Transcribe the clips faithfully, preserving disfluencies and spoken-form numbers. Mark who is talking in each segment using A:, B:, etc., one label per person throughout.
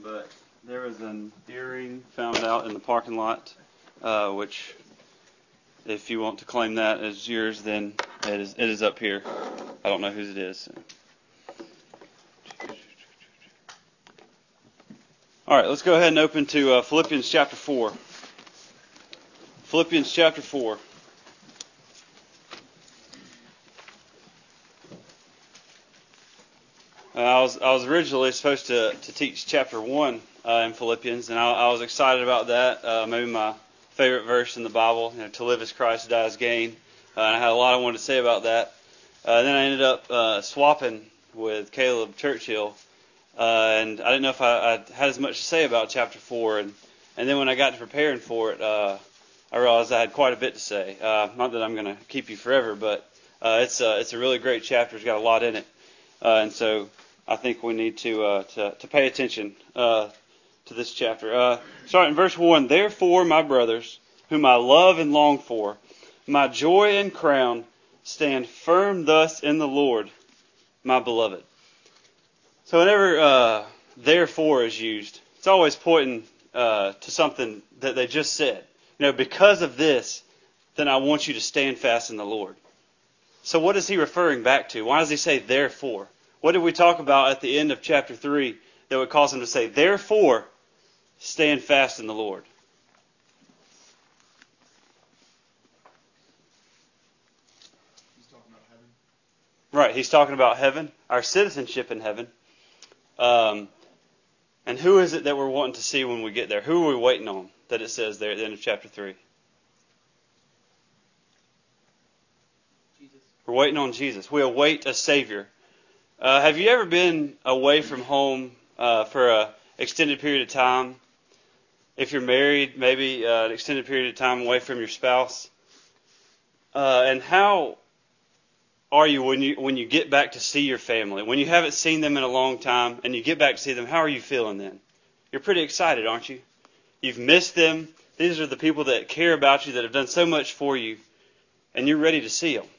A: but there was an earring found out in the parking lot, uh, which, if you want to claim that as yours, then it is, it is up here. I don't know whose it is. All right, let's go ahead and open to uh, Philippians chapter four. Philippians chapter four. Uh, I was I was originally supposed to, to teach chapter one uh, in Philippians, and I, I was excited about that. Uh, maybe my favorite verse in the Bible, you know, to live as Christ, to die as gain. Uh, and I had a lot I wanted to say about that. Uh, then I ended up uh, swapping with Caleb Churchill, uh, and I didn't know if I, I had as much to say about chapter four. And, and then when I got to preparing for it, uh, I realized I had quite a bit to say. Uh, not that I'm going to keep you forever, but uh, it's uh, it's a really great chapter. It's got a lot in it, uh, and so I think we need to uh, to, to pay attention uh, to this chapter. Uh, starting in verse one, therefore, my brothers, whom I love and long for, my joy and crown, stand firm thus in the Lord, my beloved. So whenever uh, therefore is used, it's always pointing uh, to something that they just said. You know, because of this, then I want you to stand fast in the Lord. So what is he referring back to? Why does he say therefore? What did we talk about at the end of chapter three that would cause him to say, therefore, stand fast in the Lord?
B: He's talking about heaven.
A: Right, he's talking about heaven, our citizenship in heaven. Um, and who is it that we're wanting to see when we get there? Who are we waiting on that it says there at the end of chapter three?
B: Jesus.
A: We're waiting on Jesus. We await a Savior. Uh, have you ever been away from home uh, for an extended period of time? If you're married, maybe uh, an extended period of time away from your spouse. Uh, and how are you when you when you get back to see your family? When you haven't seen them in a long time and you get back to see them, how are you feeling then? You're pretty excited, aren't you? You've missed them. These are the people that care about you, that have done so much for you, and you're ready to see them.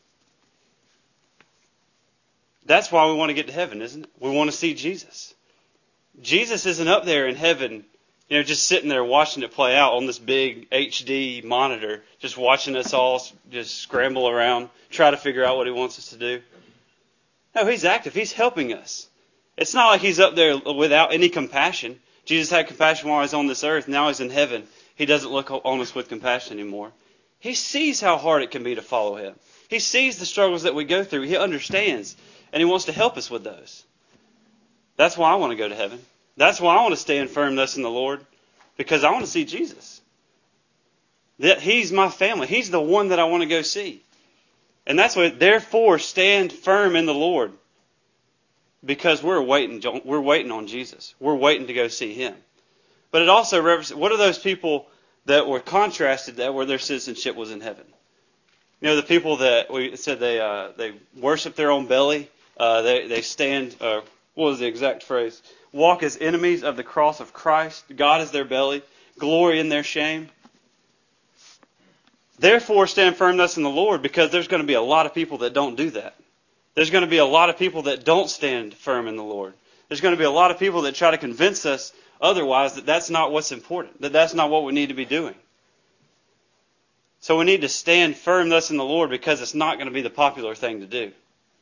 A: That's why we want to get to heaven, isn't it? We want to see Jesus. Jesus isn't up there in heaven, you know, just sitting there watching it play out on this big H D monitor, just watching us all just scramble around, try to figure out what he wants us to do. No, he's active. He's helping us. It's not like he's up there without any compassion. Jesus had compassion while he was on this earth. Now he's in heaven. He doesn't look on us with compassion anymore. He sees how hard it can be to follow him. He sees the struggles that we go through. He understands. And he wants to help us with those. That's why I want to go to heaven. That's why I want to stand firm thus in the Lord. Because I want to see Jesus. That He's my family. He's the one that I want to go see. And that's what, therefore, stand firm in the Lord. Because we're waiting, we're waiting on Jesus. We're waiting to go see Him. But it also represents, what are those people that were contrasted that where their citizenship was in heaven? You know, the people that we said they uh, they worship their own belly. Uh, they, they stand, uh, what was the exact phrase? Walk as enemies of the cross of Christ. God is their belly. Glory in their shame. Therefore, stand firm thus in the Lord, because there's going to be a lot of people that don't do that. There's going to be a lot of people that don't stand firm in the Lord. There's going to be a lot of people that try to convince us otherwise that that's not what's important, that that's not what we need to be doing. So we need to stand firm thus in the Lord, because it's not going to be the popular thing to do.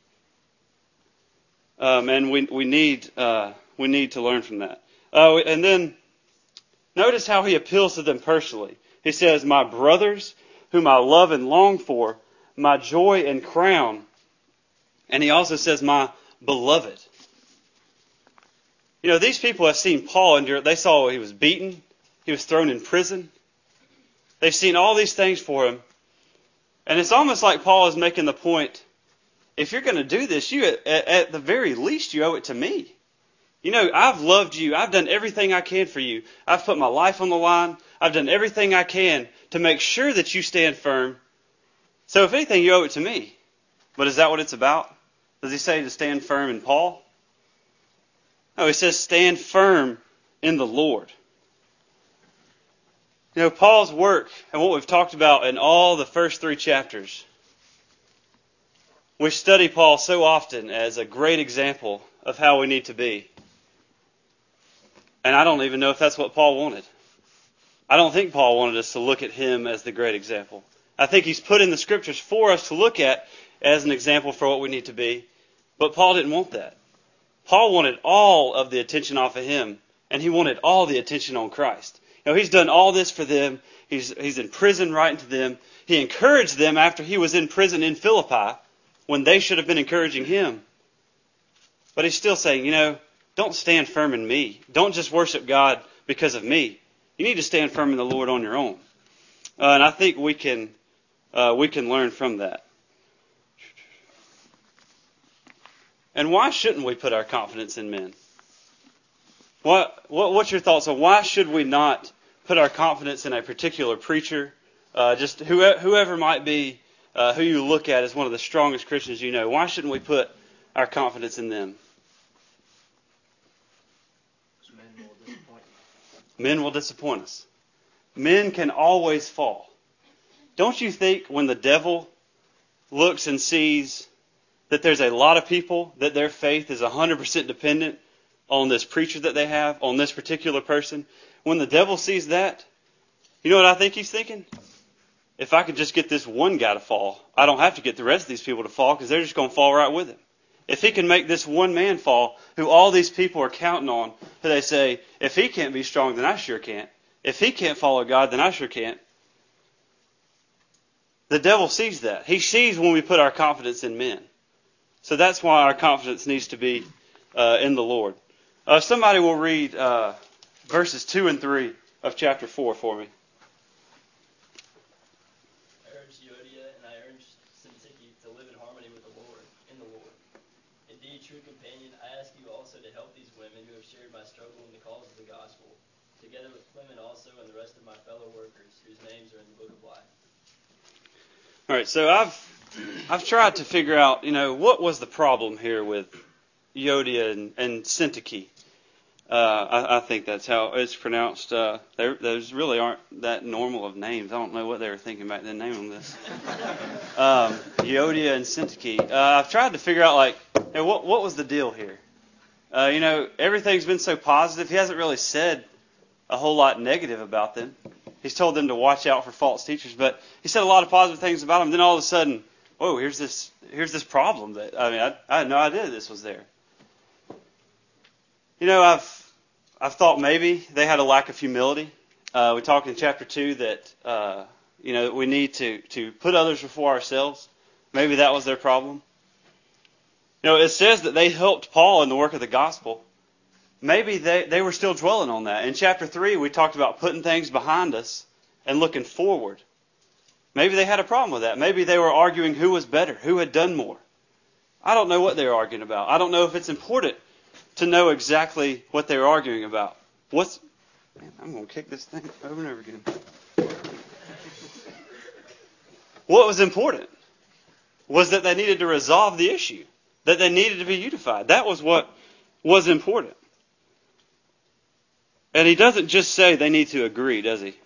A: Um, and we we need uh, we need to learn from that. Uh, and then notice how he appeals to them personally. He says, "My brothers, whom I love and long for, my joy and crown." And he also says, "My beloved." You know, these people have seen Paul endure. They saw he was beaten. He was thrown in prison. They've seen all these things for him. And it's almost like Paul is making the point, if you're going to do this, you at, at the very least, you owe it to me. You know, I've loved you. I've done everything I can for you. I've put my life on the line. I've done everything I can to make sure that you stand firm. So if anything, you owe it to me. But is that what it's about? Does he say to stand firm in Paul? No, he says stand firm in the Lord. You know, Paul's work and what we've talked about in all the first three chapters, we study Paul so often as a great example of how we need to be. And I don't even know if that's what Paul wanted. I don't think Paul wanted us to look at him as the great example. I think he's put in the scriptures for us to look at as an example for what we need to be. But Paul didn't want that. Paul wanted all of the attention off of him, and he wanted all the attention on Christ. You know, he's done all this for them. He's, he's in prison writing to them. He encouraged them after he was in prison in Philippi when they should have been encouraging him. But he's still saying, you know, don't stand firm in me. Don't just worship God because of me. You need to stand firm in the Lord on your own. Uh, and I think we can uh, we can learn from that. And why shouldn't we put our confidence in men? What, what what's your thoughts on why should we not put our confidence in a particular preacher, uh, just whoever, whoever might be, uh, who you look at as one of the strongest Christians you know? Why shouldn't we put our confidence in them?
B: Men will disappoint you.
A: Men will disappoint us. Men can always fall. Don't you think when the devil looks and sees that there's a lot of people that their faith is one hundred percent dependent on this preacher that they have, on this particular person, when the devil sees that, you know what I think he's thinking? If I could just get this one guy to fall, I don't have to get the rest of these people to fall because they're just going to fall right with him. If he can make this one man fall, who all these people are counting on, who they say, if he can't be strong, then I sure can't. If he can't follow God, then I sure can't. The devil sees that. He sees when we put our confidence in men. So that's why our confidence needs to be uh, in the Lord. Uh, somebody will read uh, verses two and three of chapter four for me.
C: I urge Euodia and I urge Syntyche to live in harmony with the Lord, in the Lord. Indeed, true companion, I ask you also to help these women who have shared my struggle in the cause of the gospel, together with Clement also and the rest of my fellow workers whose names are in the book of life.
A: All right, so I've I've tried to figure out, you know, what was the problem here with Euodia and, and Syntyche. Uh, I, I think that's how it's pronounced. Uh, those really aren't that normal of names. I don't know what they were thinking back then naming this. um, Euodia and Syntyche. Uh, I've tried to figure out, like, hey, what what was the deal here? Uh, you know, everything's been so positive. He hasn't really said a whole lot negative about them. He's told them to watch out for false teachers, but he said a lot of positive things about them. Then all of a sudden, whoa, here's this here's this problem that I mean, I, I had no idea this was there. You know, I've I've thought maybe they had a lack of humility. Uh, we talked in chapter two that uh, you know we need to to put others before ourselves. Maybe that was their problem. You know, it says that they helped Paul in the work of the gospel. Maybe they, they were still dwelling on that. In chapter three, we talked about putting things behind us and looking forward. Maybe they had a problem with that. Maybe they were arguing who was better, who had done more. I don't know what they were arguing about. I don't know if it's important to know exactly what they were arguing about. What's man, I'm going to kick this thing over and over again. What was important was that they needed to resolve the issue, that they needed to be unified. That was what was important. And he doesn't just say they need to agree, does he?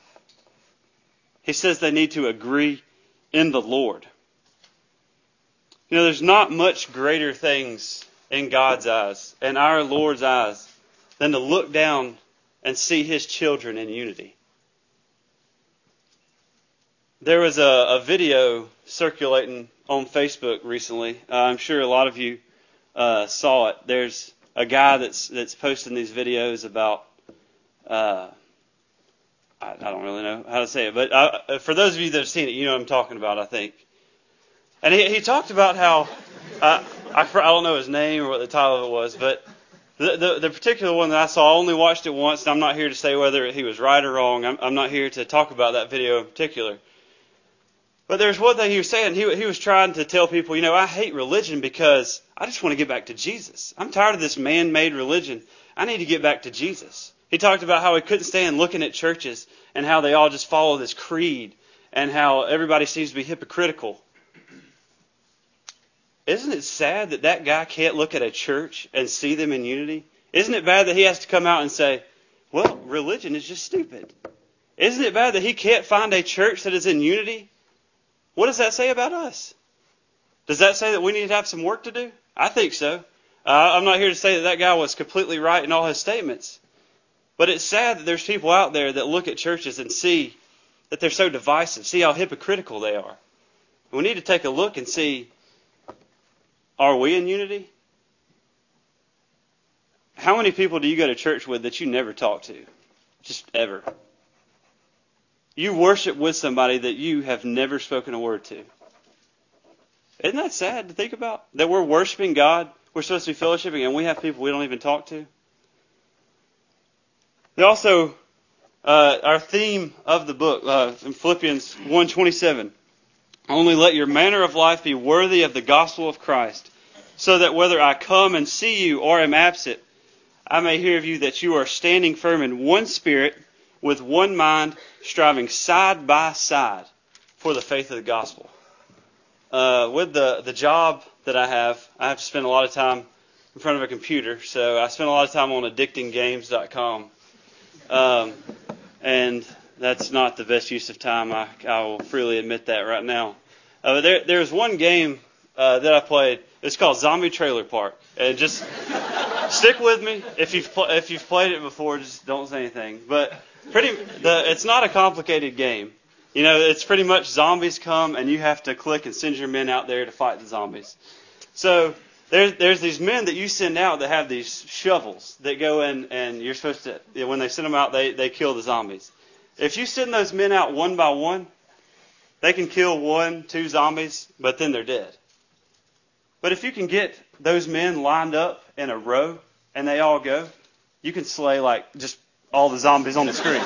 A: He says they need to agree in the Lord. You know, there's not much greater things in God's eyes, in our Lord's eyes, than to look down and see His children in unity. There was a, a video circulating on Facebook recently. Uh, I'm sure a lot of you uh, saw it. There's a guy that's that's posting these videos about Uh, I, I don't really know how to say it, but I, for those of you that have seen it, you know what I'm talking about, I think. And he, he talked about how, uh, I, I don't know his name or what the title of it was, but the, the, the particular one that I saw, I only watched it once, and I'm not here to say whether he was right or wrong. I'm, I'm not here to talk about that video in particular. But there's one thing he was saying. He, he was trying to tell people, you know, I hate religion because I just want to get back to Jesus. I'm tired of this man-made religion. I need to get back to Jesus. He talked about how he couldn't stand looking at churches and how they all just follow this creed and how everybody seems to be hypocritical. Isn't it sad that that guy can't look at a church and see them in unity? Isn't it bad that he has to come out and say, well, religion is just stupid? Isn't it bad that he can't find a church that is in unity? What does that say about us? Does that say that we need to have some work to do? I think so. Uh, I'm not here to say that that guy was completely right in all his statements. But it's sad that there's people out there that look at churches and see that they're so divisive, see how hypocritical they are. We need to take a look and see, are we in unity? How many people do you go to church with that you never talk to? Just ever. You worship with somebody that you have never spoken a word to. Isn't that sad to think about? That we're worshiping God, we're supposed to be fellowshipping, and we have people we don't even talk to? They also, uh, our theme of the book, uh, in Philippians one twenty-seven, only let your manner of life be worthy of the gospel of Christ, so that whether I come and see you or am absent, I may hear of you that you are standing firm in one spirit, with one mind, striving side by side for the faith of the gospel. Uh, with the, the job that I have, I have to spend a lot of time in front of a computer, so I spend a lot of time on addicting games dot com. Um, and that's not the best use of time. I, I will freely admit that right now. Uh, there, there's one game uh, that I played. It's called Zombie Trailer Park. And just stick with me. If you've pl- if you've played it before, just don't say anything. But pretty, the, it's not a complicated game. You know, it's pretty much zombies come and you have to click and send your men out there to fight the zombies. So there's there's these men that you send out that have these shovels that go in, and you're supposed to, you know, when they send them out, they, they kill the zombies. If you send those men out one by one, they can kill one, two zombies, but then they're dead. But if you can get those men lined up in a row and they all go, you can slay like just all the zombies on the screen.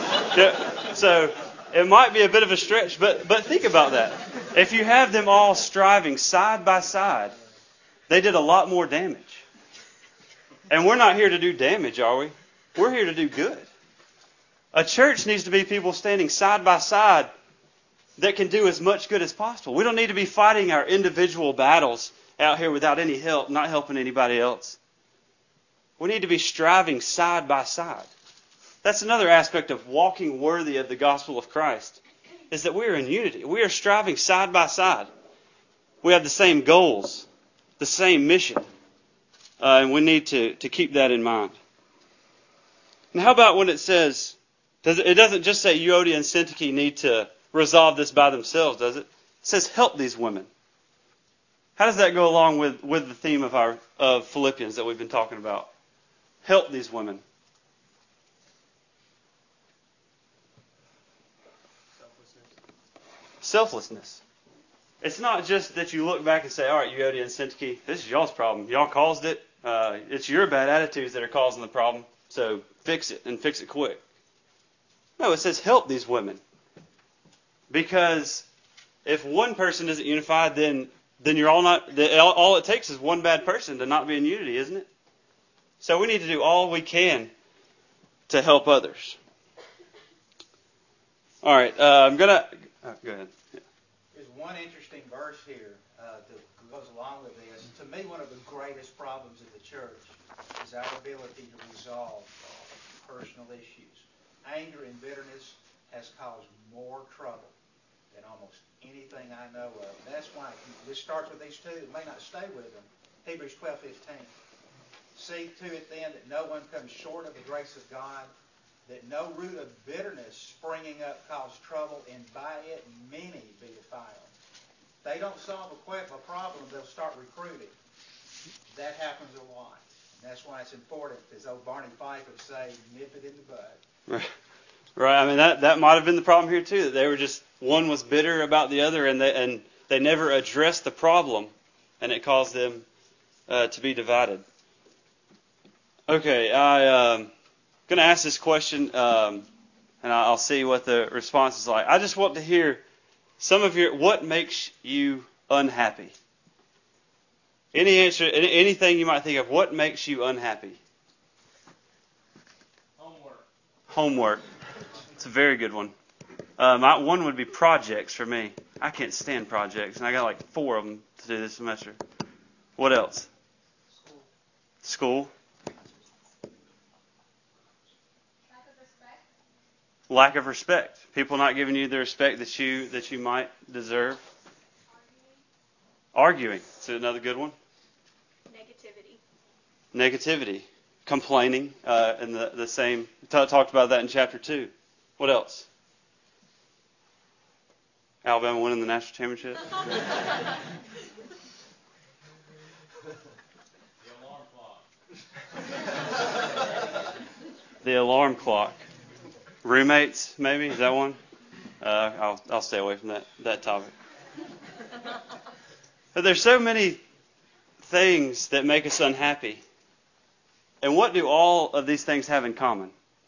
A: So it might be a bit of a stretch, but but think about that. If you have them all striving side by side, they did a lot more damage. And we're not here to do damage, are we? We're here to do good. A church needs to be people standing side by side that can do as much good as possible. We don't need to be fighting our individual battles out here without any help, not helping anybody else. We need to be striving side by side. That's another aspect of walking worthy of the gospel of Christ, is that we are in unity. We are striving side by side. We have the same goals, the same mission, uh, and we need to, to keep that in mind. And how about when it says, does it, it doesn't just say Euodia and Syntyche need to resolve this by themselves, does it? It says help these women. How does that go along with, with the theme of our of Philippians that we've been talking about? Help these women.
C: Selflessness.
A: Selflessness. It's not just that you look back and say, all right, Euodia and Syntyche, this is y'all's problem. Y'all caused it. Uh, it's your bad attitudes that are causing the problem. So fix it, and fix it quick. No, it says help these women. Because if one person isn't unified, then then you're all not. All it takes is one bad person to not be in unity, isn't it? So we need to do all we can to help others. All right, uh, I'm gonna oh, go ahead. Yeah.
D: There's one interesting verse here uh, that goes along with this. To me, one of the greatest problems of the church is our ability to resolve personal issues. Anger and bitterness has caused more trouble than almost anything I know of. That's why this starts with these two. It may not stay with them. Hebrews twelve fifteen. See to it then that no one comes short of the grace of God, that no root of bitterness springing up cause trouble, and by it many be defiled. They don't solve a, a problem, they'll start recruiting. That happens a lot. And that's why it's important, as old Barney Fife would say, nip it in the bud.
A: Right. Right. I mean, that, that might have been the problem here, too. That they were just, one was bitter about the other, and they, and they never addressed the problem, and it caused them uh, to be divided. Okay, I, um, going to ask this question, um, and I'll see what the response is like. I just want to hear some of your, what makes you unhappy? Any answer, anything you might think of, what makes you unhappy?
C: Homework.
A: Homework. It's a very good one. Uh, my, one would be projects for me. I can't stand projects, and I got like four of them to do this semester. What else?
C: School.
A: School.
E: Lack of respect.
A: Lack of respect. People not giving you the respect that you that you might deserve.
E: Arguing.
A: Arguing. Is another good one?
E: Negativity.
A: Negativity. complaining, uh, and the, the same, t- talked about that in chapter two. What else? Alabama winning the national championship? The alarm clock. Roommates, maybe? Is that one? Uh, I'll I'll stay away from that, that topic. But there's so many things that make us unhappy. And what do all of these things have in common?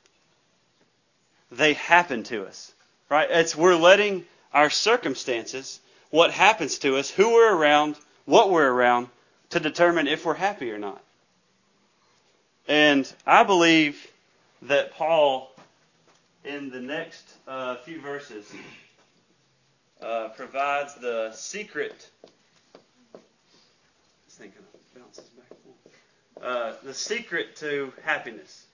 A: They happen to us. Right? It's we're letting our circumstances, what happens to us, who we're around, what we're around, to determine if we're happy or not. And I believe that Paul, in the next uh, few verses, uh, provides the secret. This thing kind of bounces back and forth. Uh, the secret to happiness.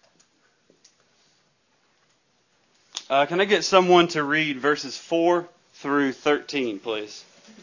A: Uh, can I get someone to read verses four through thirteen, please?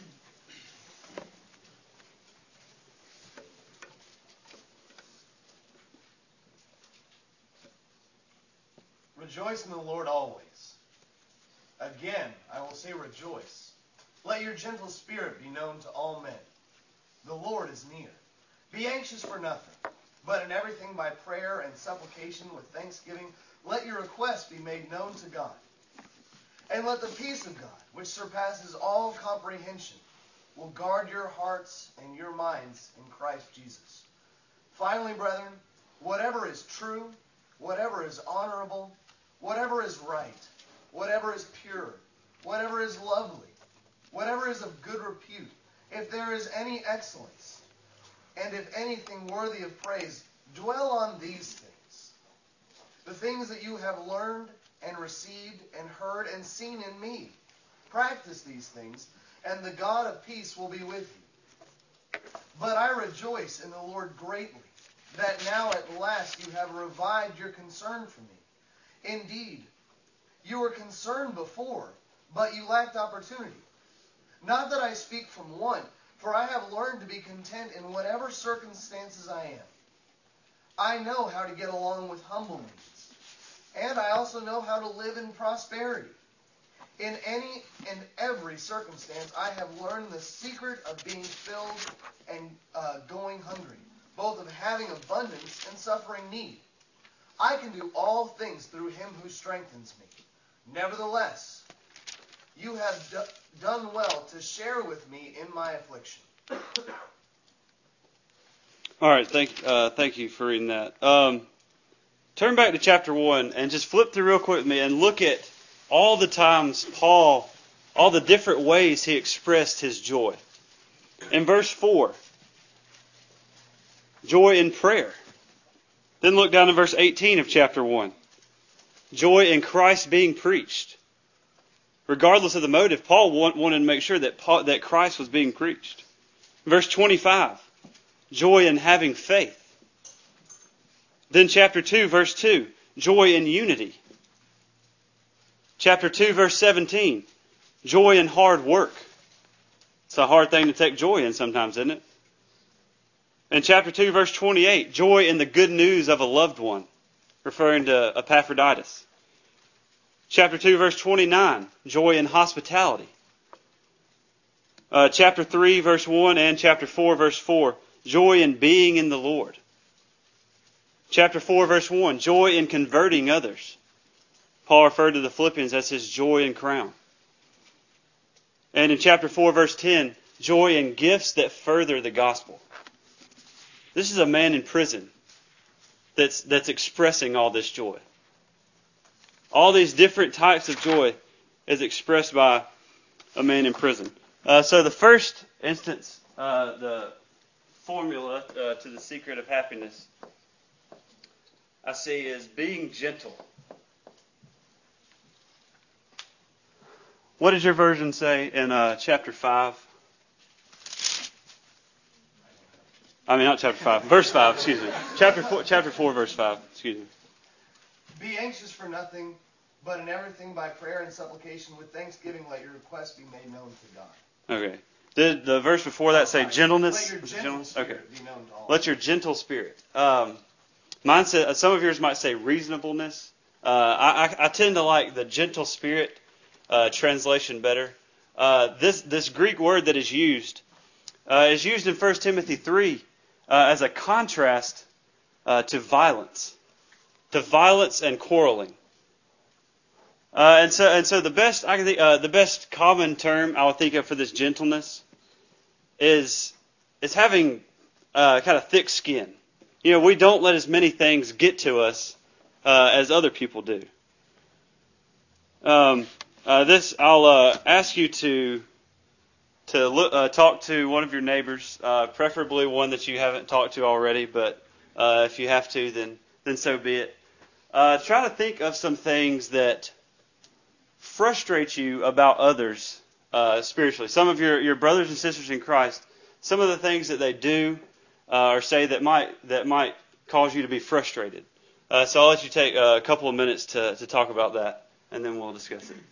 F: Rejoice in the Lord always. Again, I will say rejoice. Let your gentle spirit be known to all men. The Lord is near. Be anxious for nothing, but in everything by prayer and supplication with thanksgiving, let your requests be made known to God. And let the peace of God, which surpasses all comprehension, will guard your hearts and your minds in Christ Jesus. Finally, brethren, whatever is true, whatever is honorable, whatever is right, whatever is pure, whatever is lovely, whatever is of good repute, if there is any excellence, and if anything worthy of praise, dwell on these things. The things that you have learned and received and heard and seen in me. Practice these things, and the God of peace will be with you. But I rejoice in the Lord greatly, that now at last you have revived your concern for me. Indeed, you were concerned before, but you lacked opportunity. Not that I speak from want, for I have learned to be content in whatever circumstances I am. I know how to get along with humble means, and I also know how to live in prosperity. In any and every circumstance, I have learned the secret of being filled and uh, going hungry, both of having abundance and suffering need. I can do all things through him who strengthens me. Nevertheless, you have do- done well to share with me in my affliction.
A: All right, thank uh, thank you for reading that. Um, turn back to chapter one and just flip through real quick with me and look at all the times Paul, all the different ways he expressed his joy. In verse four, joy in prayer. Then look down in verse eighteen of chapter one. Joy in Christ being preached. Regardless of the motive, Paul wanted to make sure that Paul, that Christ was being preached. Verse twenty-five, joy in having faith. Then chapter two, verse two, joy in unity. Chapter two, verse seventeen, joy in hard work. It's a hard thing to take joy in sometimes, isn't it? In chapter two, verse twenty-eight, joy in the good news of a loved one, referring to Epaphroditus. Chapter two, verse twenty-nine, joy in hospitality. Uh, chapter three, verse one, and chapter four, verse four, joy in being in the Lord. Chapter four, verse one, joy in converting others. Paul referred to the Philippians as his joy and crown. And in chapter four, verse ten, joy in gifts that further the gospel. This is a man in prison that's that's expressing all this joy. All these different types of joy is expressed by a man in prison. Uh, so the first instance, uh, the formula uh, to the secret of happiness, I see is being gentle. What does your version say in uh, chapter five? I mean, not chapter five, verse five, excuse me. Chapter four, chapter four, verse five, excuse me.
F: Be anxious for nothing, but in everything by prayer and supplication with thanksgiving let your requests be made known to God.
A: Okay. Did the verse before that say gentleness?
F: Let your gentle
A: Gentleness?
F: spirit
A: Okay.
F: be known to all.
A: Let your gentle spirit. Um, Mine said, some of yours might say reasonableness. Uh, I, I, I tend to like the gentle spirit uh, translation better. Uh, this this Greek word that is used uh, is used in First Timothy three uh, as a contrast uh, to violence, to violence and quarreling. Uh, and so and so the best I can think, uh, the best common term I would think of for this gentleness is is having uh, kind of thick skin. You know, we don't let as many things get to us uh, as other people do. Um, uh, this I'll uh, ask you to to look, uh, talk to one of your neighbors, uh, preferably one that you haven't talked to already. But uh, if you have to, then then so be it. Uh, try to think of some things that frustrate you about others uh, spiritually. Some of your, your brothers and sisters in Christ, some of the things that they do uh, or say that might that might cause you to be frustrated. Uh, so I'll let you take a couple of minutes to, to talk about that, and then we'll discuss it.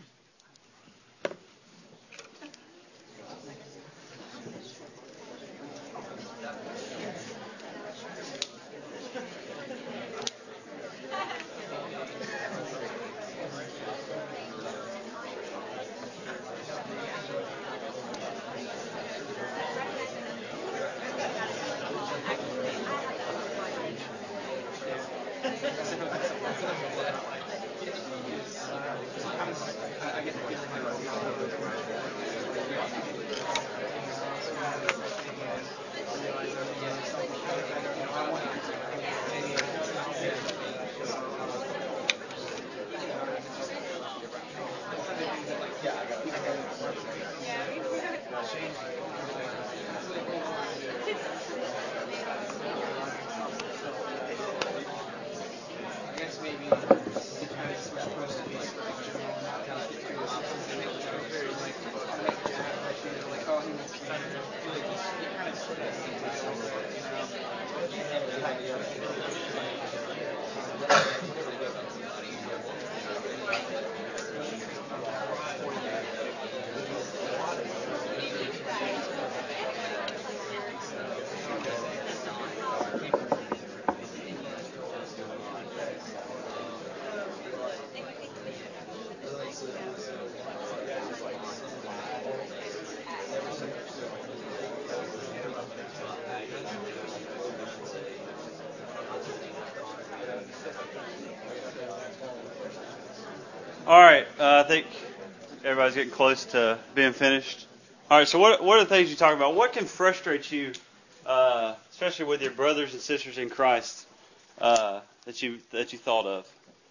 A: All right, uh, I think everybody's getting close to being finished. All right, so what what are the things you talk about? What can frustrate you, uh, especially with your brothers and sisters in Christ, uh, that you that you thought of?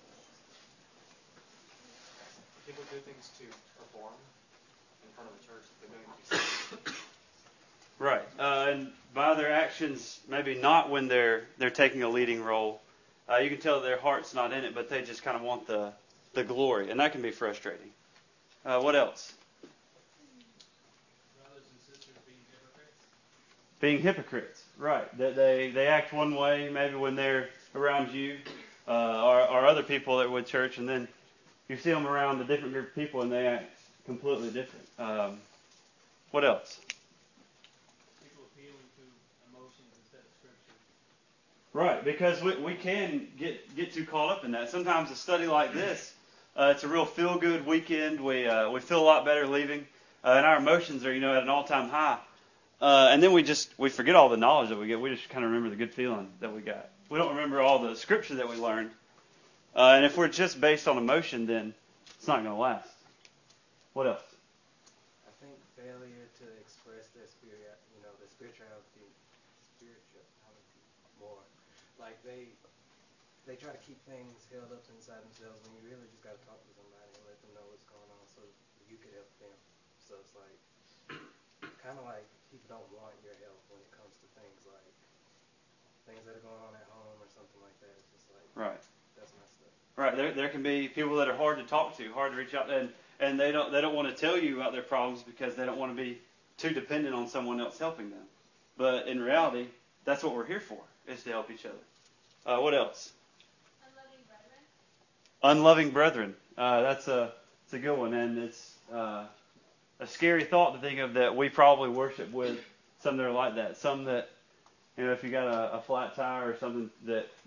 B: People do things to perform in front of the church that they're doing to be saved.
A: Right, uh, and by their actions, maybe not when they're they're taking a leading role. Uh, you can tell their heart's not in it, but they just kind of want the the glory, and that can be frustrating. Uh, what else?
B: Brothers and sisters being hypocrites.
A: Being hypocrites, right? That they, they act one way maybe when they're around you, uh, or, or other people that would church, and then you see them around a different group of people and they act completely different. Um, what else?
B: People appealing to emotions instead of Scripture.
A: Right, because we we can get get too caught up in that. Sometimes a study like this, uh, it's a real feel-good weekend. We uh, we feel a lot better leaving, uh, and our emotions are you know at an all-time high. Uh, and then we just we forget all the knowledge that we get. We just kind of remember the good feeling that we got. We don't remember all the scripture that we learned. Uh, and if we're just based on emotion, then it's not going to last. What else?
G: I think failure to express their spirit, you know, their spirituality, spirituality more. Like they, they try to keep things held up inside themselves when you really just got to talk to somebody and let them know what's going on so you could help them. So it's like, kind of like people don't want your help when it comes to things like things that are going on at home or something like that. It's just like,
A: right.
G: That's messed up.
A: Right. There there can be people that are hard to talk to, hard to reach out to, and, and they don't they don't want to tell you about their problems because they don't want to be too dependent on someone else helping them. But in reality, that's what we're here for, is to help each other. Uh, what else?
E: Unloving brethren.
A: Unloving brethren. Uh, that's a it's a good one, and it's uh, a scary thought to think of that we probably worship with some that are like that. Some that, you know, if you got a, a flat tire or something that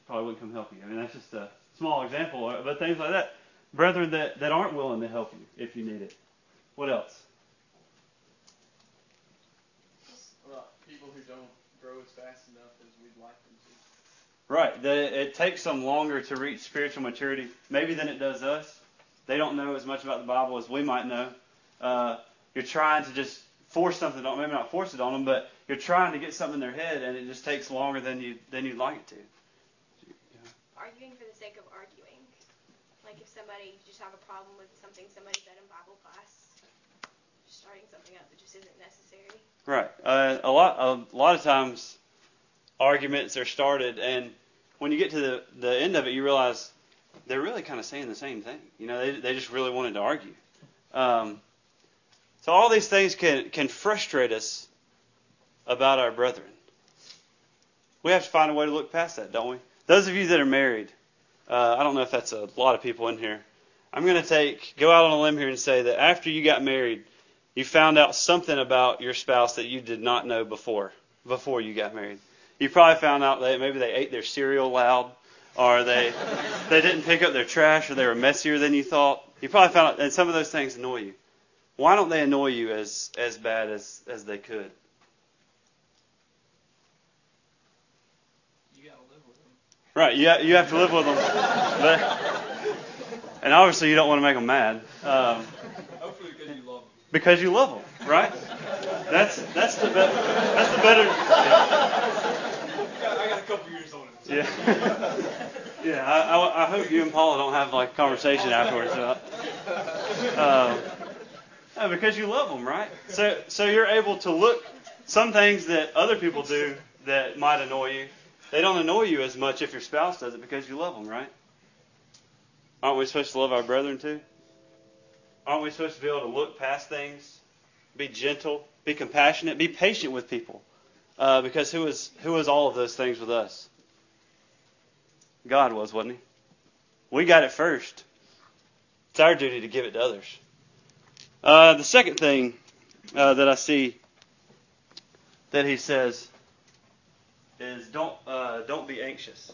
A: probably wouldn't come help you. I mean, that's just a small example, but things like that. Brethren that, that aren't willing to help you if you need it. What else?
H: Well, people who don't grow as fast enough as we'd like them to.
A: Right. The, it takes them longer to reach spiritual maturity, maybe than it does us. They don't know as much about the Bible as we might know. Uh, you're trying to just force something on, maybe not force it on them, but you're trying to get something in their head, and it just takes longer than you than you'd like it to.
E: Arguing for the sake of arguing. Like if somebody, you just have a problem with something somebody said in Bible class, just starting something up that just isn't necessary.
A: Right. Uh, a lot a lot of times arguments are started, and when you get to the, the end of it, you realize they're really kind of saying the same thing. You know, they they just really wanted to argue. Um, so all these things can, can frustrate us about our brethren. We have to find a way to look past that, don't we? Those of you that are married, uh, I don't know if that's a lot of people in here. I'm going to take go out on a limb here and say that after you got married, you found out something about your spouse that you did not know before before you got married. You probably found out that maybe they ate their cereal loud, or they they didn't pick up their trash, or they were messier than you thought. You probably found out, and some of those things annoy you. Why don't they annoy you as, as bad as, as they could?
H: You gotta live with them.
A: Right, you have, you have to live with them. But, and obviously you don't want to make them mad. Um,
H: Hopefully because you love them.
A: because you love them, right? That's that's the be- that's the better.
H: I got a couple years on it.
A: Yeah, yeah. I, I, I hope you and Paula don't have like a conversation afterwards about. Um, no, because you love them, right? So so you're able to look some things that other people do that might annoy you. They don't annoy you as much if your spouse does it because you love them, right? Aren't we supposed to love our brethren too? Aren't we supposed to be able to look past things, be gentle, be compassionate, be patient with people? Uh, because who was who was all of those things with us? God was, wasn't He? We got it first. It's our duty to give it to others. Uh, the second thing uh, that I see that He says is don't uh, don't be anxious.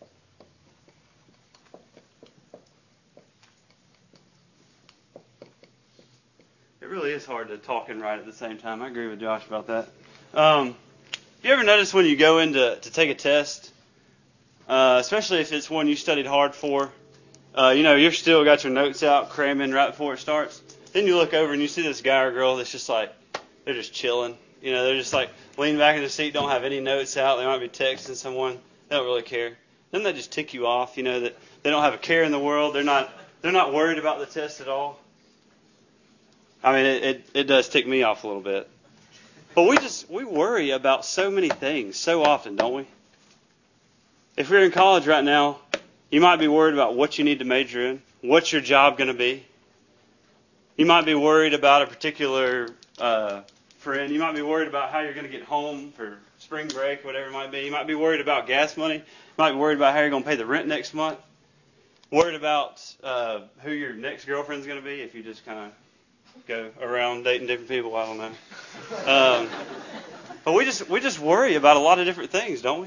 A: It really is hard to talk and write at the same time. I agree with Josh about that. Um, you ever notice when you go in to, to take a test, uh, especially if it's one you studied hard for, uh, you know, you're still got your notes out, cramming right before it starts. Then you look over and you see this guy or girl that's just like, they're just chilling. You know, they're just like leaning back in the seat, don't have any notes out. They might be texting someone. They don't really care. Doesn't that just tick you off? You know, that they don't have a care in the world. They're not they're not worried about the test at all. I mean, it, it, it does tick me off a little bit. But we just, we worry about so many things so often, don't we? If you're in college right now, you might be worried about what you need to major in. What's your job going to be? You might be worried about a particular uh, friend. You might be worried about how you're going to get home for spring break, whatever it might be. You might be worried about gas money. You might be worried about how you're going to pay the rent next month. Worried about uh, who your next girlfriend's going to be if you just kind of go around dating different people. I don't know. Um, but we just we just worry about a lot of different things, don't we?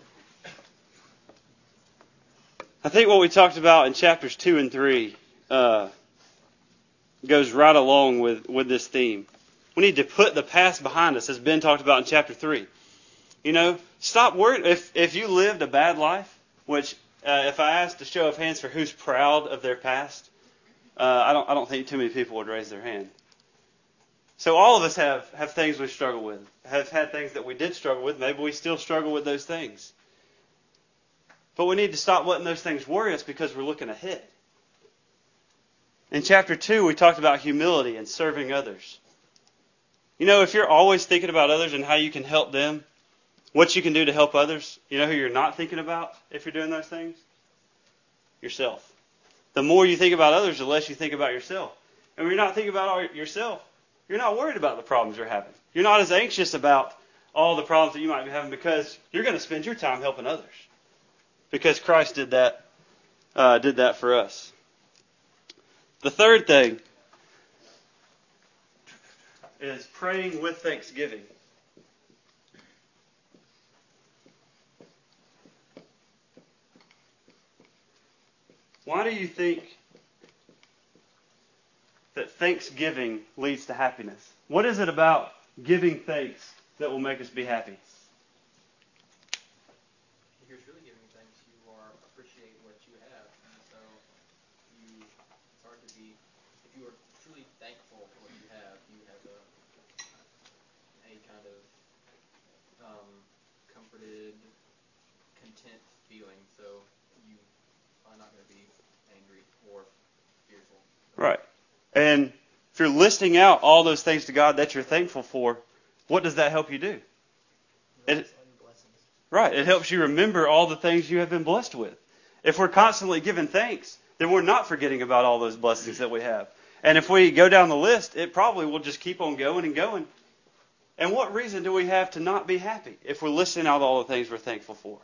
A: I think what we talked about in chapters two and three uh, goes right along with, with this theme. We need to put the past behind us, as Ben talked about in chapter three. You know, stop worrying. If if you lived a bad life, which uh, if I asked a show of hands for who's proud of their past, uh, I don't I don't think too many people would raise their hand. So all of us have, have things we struggle with, have had things that we did struggle with. Maybe we still struggle with those things. But we need to stop letting those things worry us because we're looking ahead. In chapter two, we talked about humility and serving others. You know, if you're always thinking about others and how you can help them, what you can do to help others, you know who you're not thinking about if you're doing those things? Yourself. The more you think about others, the less you think about yourself. And when you're not thinking about yourself, you're not worried about the problems you're having. You're not as anxious about all the problems that you might be having because you're going to spend your time helping others. Because Christ did that, uh, did that for us. The third thing is praying with thanksgiving. Why do you think that thanksgiving leads to happiness? What is it about giving thanks that will make us be happy?
B: If you're truly giving thanks, you are appreciate what you have, and so you. It's hard to be. If you are truly thankful for what you have, you have a a kind of um, comforted, content feeling. So you are not going to be angry or fearful.
A: Right. And if you're listing out all those things to God that you're thankful for, what does that help you do? It, right. It helps you remember all the things you have been blessed with. If we're constantly giving thanks, then we're not forgetting about all those blessings that we have. And if we go down the list, it probably will just keep on going and going. And what reason do we have to not be happy if we're listing out all the things we're thankful for?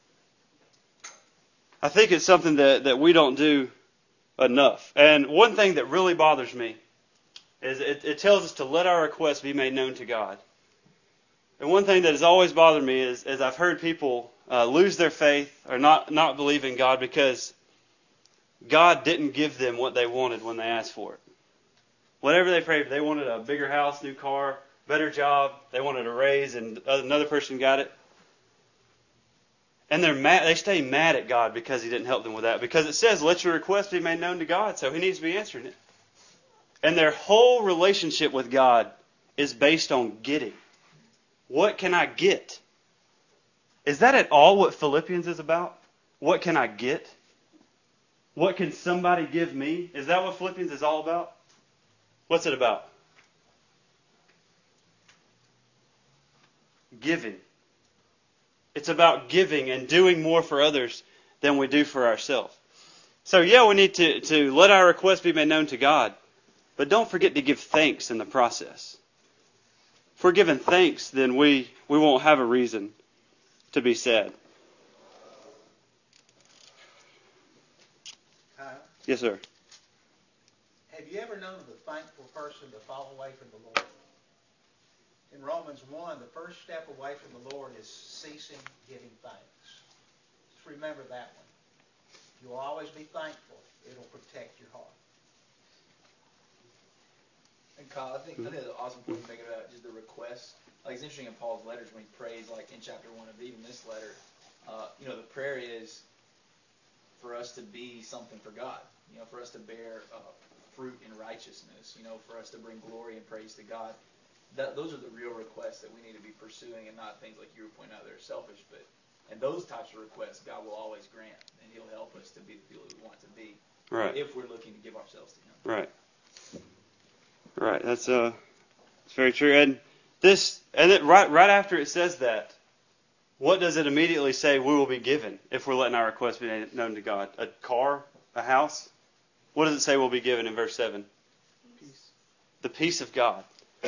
A: I think it's something that, that we don't do enough. And one thing that really bothers me is it, it tells us to let our requests be made known to God. And one thing that has always bothered me is, is I've heard people uh, lose their faith or not, not believe in God because God didn't give them what they wanted when they asked for it. Whatever they prayed, they wanted a bigger house, new car, better job, they wanted a raise, and another person got it. And they're mad, they stay mad at God because He didn't help them with that. Because it says, let your request be made known to God, so He needs to be answering it. And their whole relationship with God is based on getting. What can I get? Is that at all what Philippians is about? What can I get? What can somebody give me? Is that what Philippians is all about? What's it about? Giving. It's about giving and doing more for others than we do for ourselves. So yeah, we need to, to let our requests be made known to God. But don't forget to give thanks in the process. If we're giving thanks, then we, we won't have a reason to be sad.
D: Kyle,
A: Yes, sir.
D: have you ever known of a thankful person to fall away from the Lord? In Romans one, the first step away from the Lord is ceasing giving thanks. Just remember that one. You'll always be thankful. It'll protect your heart.
I: And Kyle, I think I think the awesome point to think about just the request. Like it's interesting in Paul's letters when he prays, like in chapter one of even this letter, uh, you know, the prayer is for us to be something for God. You know, for us to bear uh, fruit in righteousness. You know, for us to bring glory and praise to God. That, those are the real requests that we need to be pursuing, and not things like you were pointing out that are selfish. But and those types of requests, God will always grant, and He'll help us to be the people we want to be,
A: Right.
I: if we're looking to give ourselves to Him.
A: Right. Right. That's uh, that's very true. And this, and it, right, right after it says that, what does it immediately say we will be given if we're letting our requests be known to God? A car, a house. What does it say we'll be given in verse seven?
I: Peace.
A: The peace of God.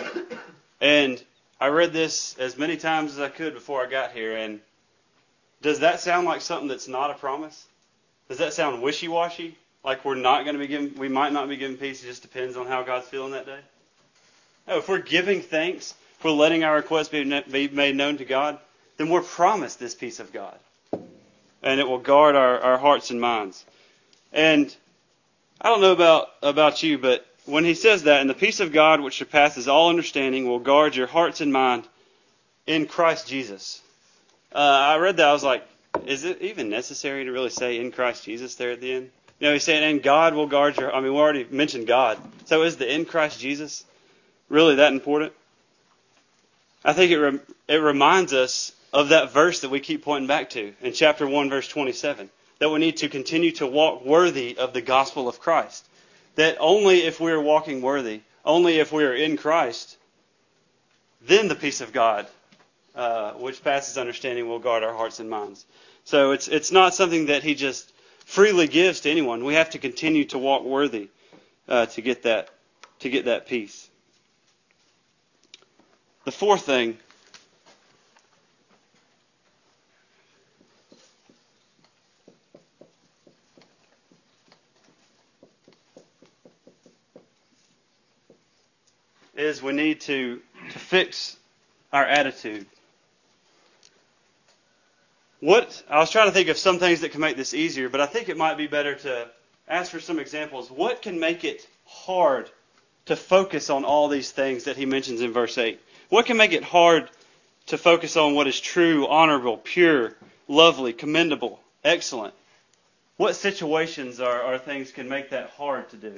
A: And I read this as many times as I could before I got here, and does that sound like something that's not a promise? Does that sound wishy-washy? Like we're not going to be given, we might not be given peace, it just depends on how God's feeling that day? No, if we're giving thanks, if we're letting our requests be, be made known to God, then we're promised this peace of God. And it will guard our, our hearts and minds. And I don't know about, about you, but when he says that, and the peace of God which surpasses all understanding will guard your hearts and mind in Christ Jesus. Uh, I read that, I was like, is it even necessary to really say in Christ Jesus there at the end? You know, he's saying, and God will guard your, I mean, we already mentioned God. So is the in Christ Jesus really that important? I think it re- it reminds us of that verse that we keep pointing back to in chapter one, verse twenty-seven, that we need to continue to walk worthy of the gospel of Christ. That only if we are walking worthy, only if we are in Christ, then the peace of God, uh, which passes understanding, will guard our hearts and minds. So it's it's not something that He just freely gives to anyone. We have to continue to walk worthy uh, to get that to get that peace. The fourth thing is we need to, to fix our attitude. What I was trying to think of some things that can make this easier, but I think it might be better to ask for some examples. What can make it hard to focus on all these things that he mentions in verse eight? What can make it hard to focus on what is true, honorable, pure, lovely, commendable, excellent? What situations are, are things can make that hard to do?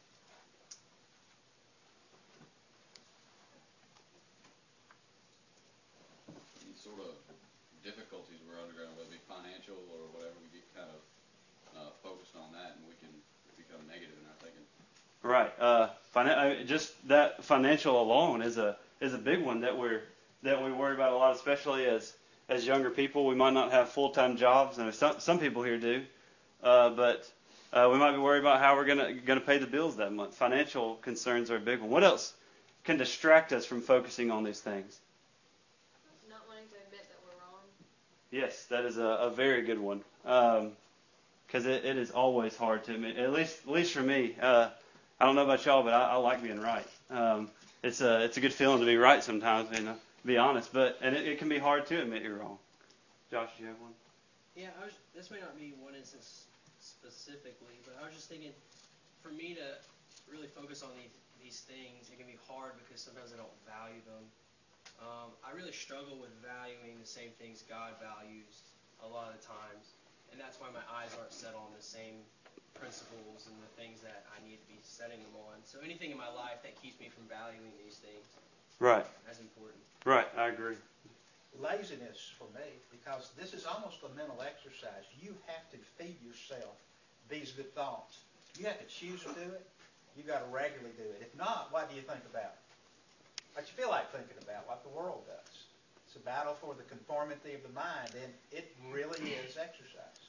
J: These sort of difficulties we're undergoing, whether it be financial or whatever, we get kind of uh, focused on that, and we can become negative in our thinking. Right. Uh, finan- just that financial alone is a is a big one that we're that we worry about a lot, especially as as younger people. We might not have full time jobs, and some some people here do. Uh, but uh, we might be worried about how we're gonna gonna pay the bills that month. Financial concerns are a big one. What else can distract us from focusing on these things?
E: Not wanting to admit that we're wrong.
A: Yes, that is a, a very good one. Because um, it, it is always hard to admit. At least at least for me. Uh, I don't know about y'all, but I, I like being right. Um, it's a it's a good feeling to be right sometimes, you know, to be honest. But and it, it can be hard to admit you're wrong. Josh, do you have one?
B: Yeah, I was, this may not be one instance specifically, but I was just thinking, for me to really focus on these these things, it can be hard because sometimes I don't value them. Um, I really struggle with valuing the same things God values a lot of the times, and that's why my eyes aren't set on the same principles and the things that I need to be setting them on. So anything in my life that keeps me from valuing these things,
A: right,
B: that's important.
A: Right, I agree.
D: Laziness for me, because this is almost a mental exercise. You have to feed yourself these good thoughts. You have to choose to do it. You've got to regularly do it. If not, what do you think about? What you feel like thinking about, what the world does. It's a battle for the conformity of the mind, and it really is exercise.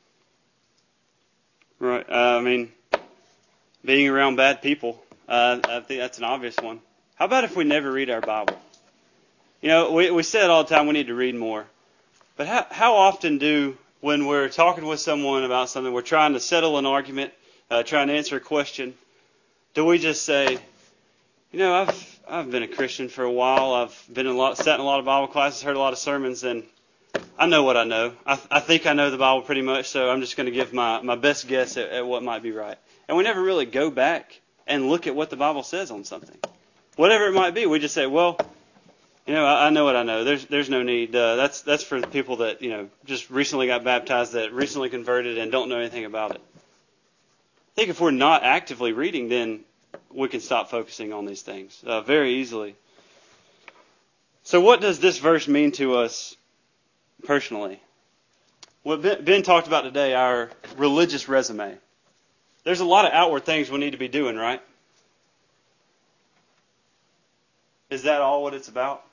A: Right. Uh, I mean, being around bad people, uh, I think that's an obvious one. How about if we never read our Bible? You know, we, we say it all the time, we need to read more. But how, how often do, when we're talking with someone about something, we're trying to settle an argument, uh, trying to answer a question, do we just say, you know, I've I've been a Christian for a while. I've been in a lot, sat in a lot of Bible classes, heard a lot of sermons, and I know what I know. I, I think I know the Bible pretty much, so I'm just going to give my, my best guess at, at what might be right. And we never really go back and look at what the Bible says on something. Whatever it might be, we just say, well, you know, I, I know what I know. There's there's no need. Uh, that's that's for the people that, you know, just recently got baptized, that recently converted and don't know anything about it. I think if we're not actively reading, then we can stop focusing on these things uh, very easily. So what does this verse mean to us personally? What Ben, Ben talked about today, our religious resume. There's a lot of outward things we need to be doing, right? Is that all what it's about?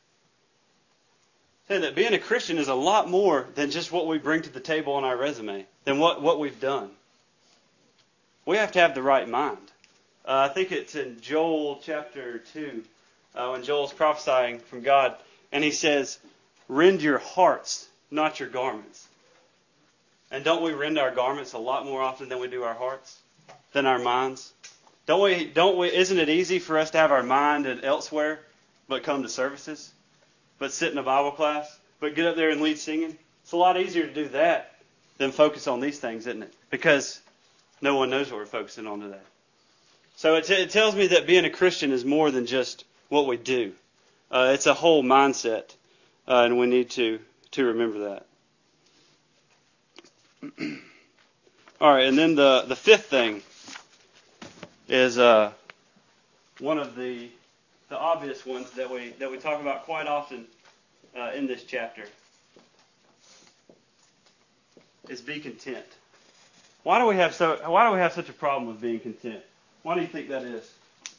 A: Saying that being a Christian is a lot more than just what we bring to the table on our resume, than what, what we've done. We have to have the right mind. Uh, I think it's in Joel chapter two, uh, when Joel's prophesying from God, and he says, rend your hearts, not your garments. And don't we rend our garments a lot more often than we do our hearts, than our minds? Don't we, don't we, isn't it easy for us to have our mind elsewhere, but come to services, but sit in a Bible class, but get up there and lead singing? It's a lot easier to do that than focus on these things, isn't it? Because no one knows what we're focusing on today. So it, t- it tells me that being a Christian is more than just what we do. Uh, it's a whole mindset, uh, and we need to, to remember that. All right, and then the, the fifth thing is uh, one of the the obvious ones that we that we talk about quite often uh, in this chapter. Is be content. Why do we have so why do we have such a problem with being content? Why do you think that is?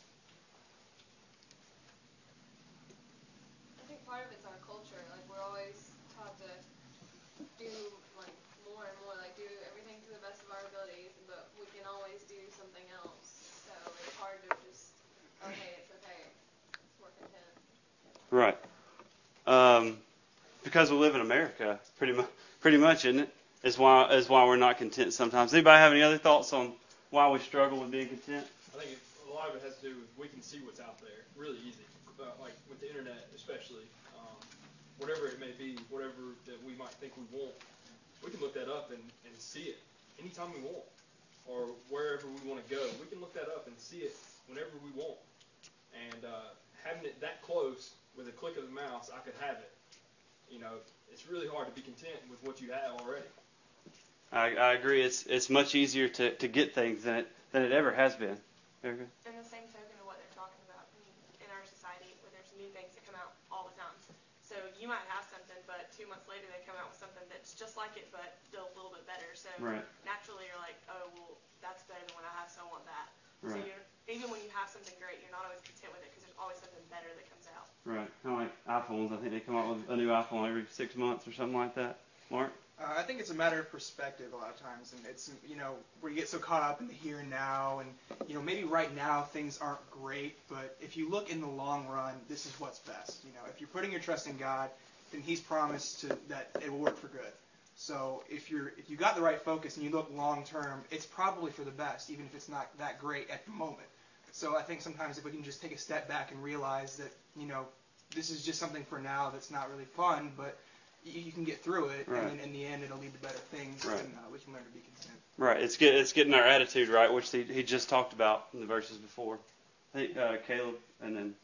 E: I think part of it's our culture. Like, we're always taught to do like more and more, like do everything to the best of our abilities, but we can always do something else. So it's hard to just, okay, it's okay. We're content.
A: Right. Um, because we live in America, pretty much, pretty much, isn't it? Is why is why we're not content sometimes. Anybody have any other thoughts on why we struggle with being content?
H: I think it, a lot of it has to do with we can see what's out there really easy, uh, like with the internet especially. Um, whatever it may be, whatever that we might think we want, we can look that up and, and see it anytime we want. Or wherever we want to go, we can look that up and see it whenever we want. And uh, having it that close, with a click of the mouse, I could have it. You know, it's really hard to be content with what you have already.
A: I, I agree. It's it's much easier to, to get things than it than it ever has been. Erica?
K: And the same token of what they're talking about in, in our society, where there's new things that come out all the time. So you might have something, but two months later they come out with something that's just like it, but still a little bit better. So
A: right.
K: naturally you're like, oh, well, that's better than what I have, so I want that.
A: Right.
K: So you're, even when you have something great, you're not always content with it because there's always something better that comes out.
A: Right. Kind of like iPhones. I think they come out with a new iPhone every six months or something like that. Mark?
L: Uh, I think it's a matter of perspective a lot of times, and it's, you know, where you get so caught up in the here and now, and, you know, maybe right now things aren't great, but if you look in the long run, this is what's best. You know, if you're putting your trust in God, then He's promised to, that it will work for good. So if you're if you got the right focus and you look long term, it's probably for the best, even if it's not that great at the moment. So I think sometimes if we can just take a step back and realize that, you know, this is just something for now that's not really fun, but you, you can get through it,
A: right.
L: and then in the end it'll lead to better things,
A: right.
L: and uh, we can learn to be content.
A: Right. It's get it's getting our attitude right, which he, he just talked about in the verses before. I think uh, Caleb, and then.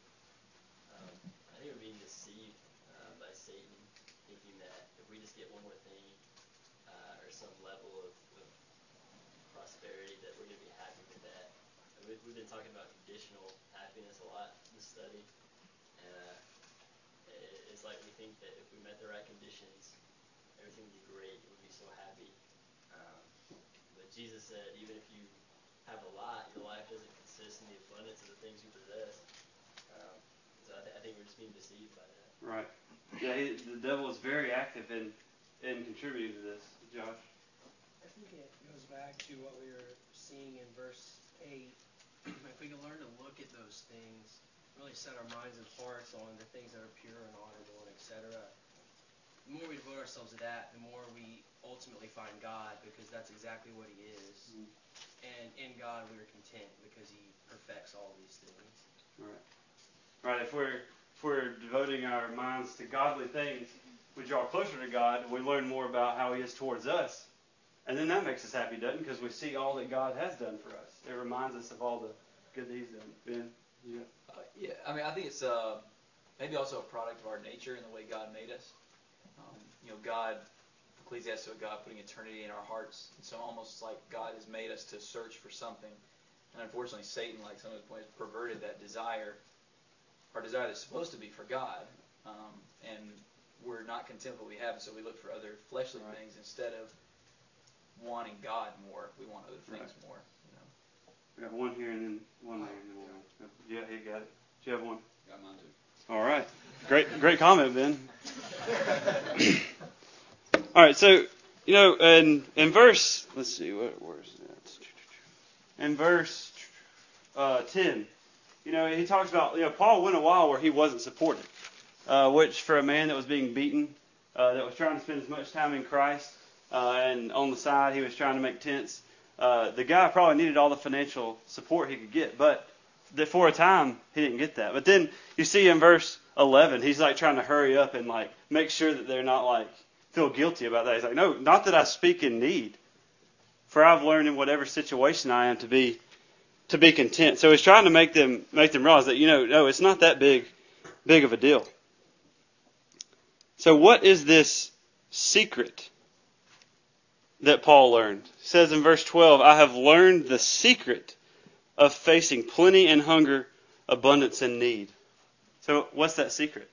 C: Um, I think we're being deceived uh, by Satan, thinking that if we just get one more thing uh, or some level of, of prosperity, that we're going to be happy with that. And we've, we've been talking about conditional happiness a lot in the study, and uh, it, it's like we think that if we met the right conditions, everything would be great. We'd be so happy. Um, but Jesus said, even if you have a lot, your life doesn't consist in the abundance of the things you possess. Um, so I, th- I think we're just being deceived by that.
A: Right. Yeah, he, the devil is very active in in contributing to this. Josh?
M: I think it goes back to what we were seeing in verse eight. If we can learn to look at those things, really set our minds and hearts on the things that are pure and honorable and et cetera, the more we devote ourselves to that, the more we ultimately find God, because that's exactly what He is. Mm. And in God we are content because He perfects all these things.
A: Right. Right. If we're if we're devoting our minds to godly things, we draw closer to God. We learn more about how He is towards us, and then that makes us happy, doesn't it? Because we see all that God has done for us. It reminds us of all the good that He's done. Ben? Yeah.
I: Uh, yeah. I mean, I think it's uh, maybe also a product of our nature and the way God made us. Um, you know, God, Ecclesiastes about God putting eternity in our hearts. And so almost like God has made us to search for something. And unfortunately, Satan, like some of his points, perverted that desire, our desire that's supposed to be for God. Um, and we're not content with what we have, so we look for other fleshly right. things instead of wanting God more. We want other things right. more. You know.
A: We got one here and then one there and then one. Yeah, he got it. Do you have one?
J: Got mine too.
A: All right. Great, great comment, Ben. All right, so, you know, in, in verse, let's see, what, where's that? In verse uh, ten, you know, he talks about, you know, Paul went a while where he wasn't supported, uh, which for a man that was being beaten, uh, that was trying to spend as much time in Christ, uh, and on the side he was trying to make tents, uh, the guy probably needed all the financial support he could get, but that for a time he didn't get that. But then you see in verse eleven, he's like trying to hurry up and like make sure that they're not like feel guilty about that. He's like, no, not that I speak in need, for I've learned in whatever situation I am to be to be content. So he's trying to make them make them realize that, you know, no, it's not that big big of a deal. So what is this secret that Paul learned? It says in verse twelve, I have learned the secret of facing plenty and hunger, abundance and need. So what's that secret?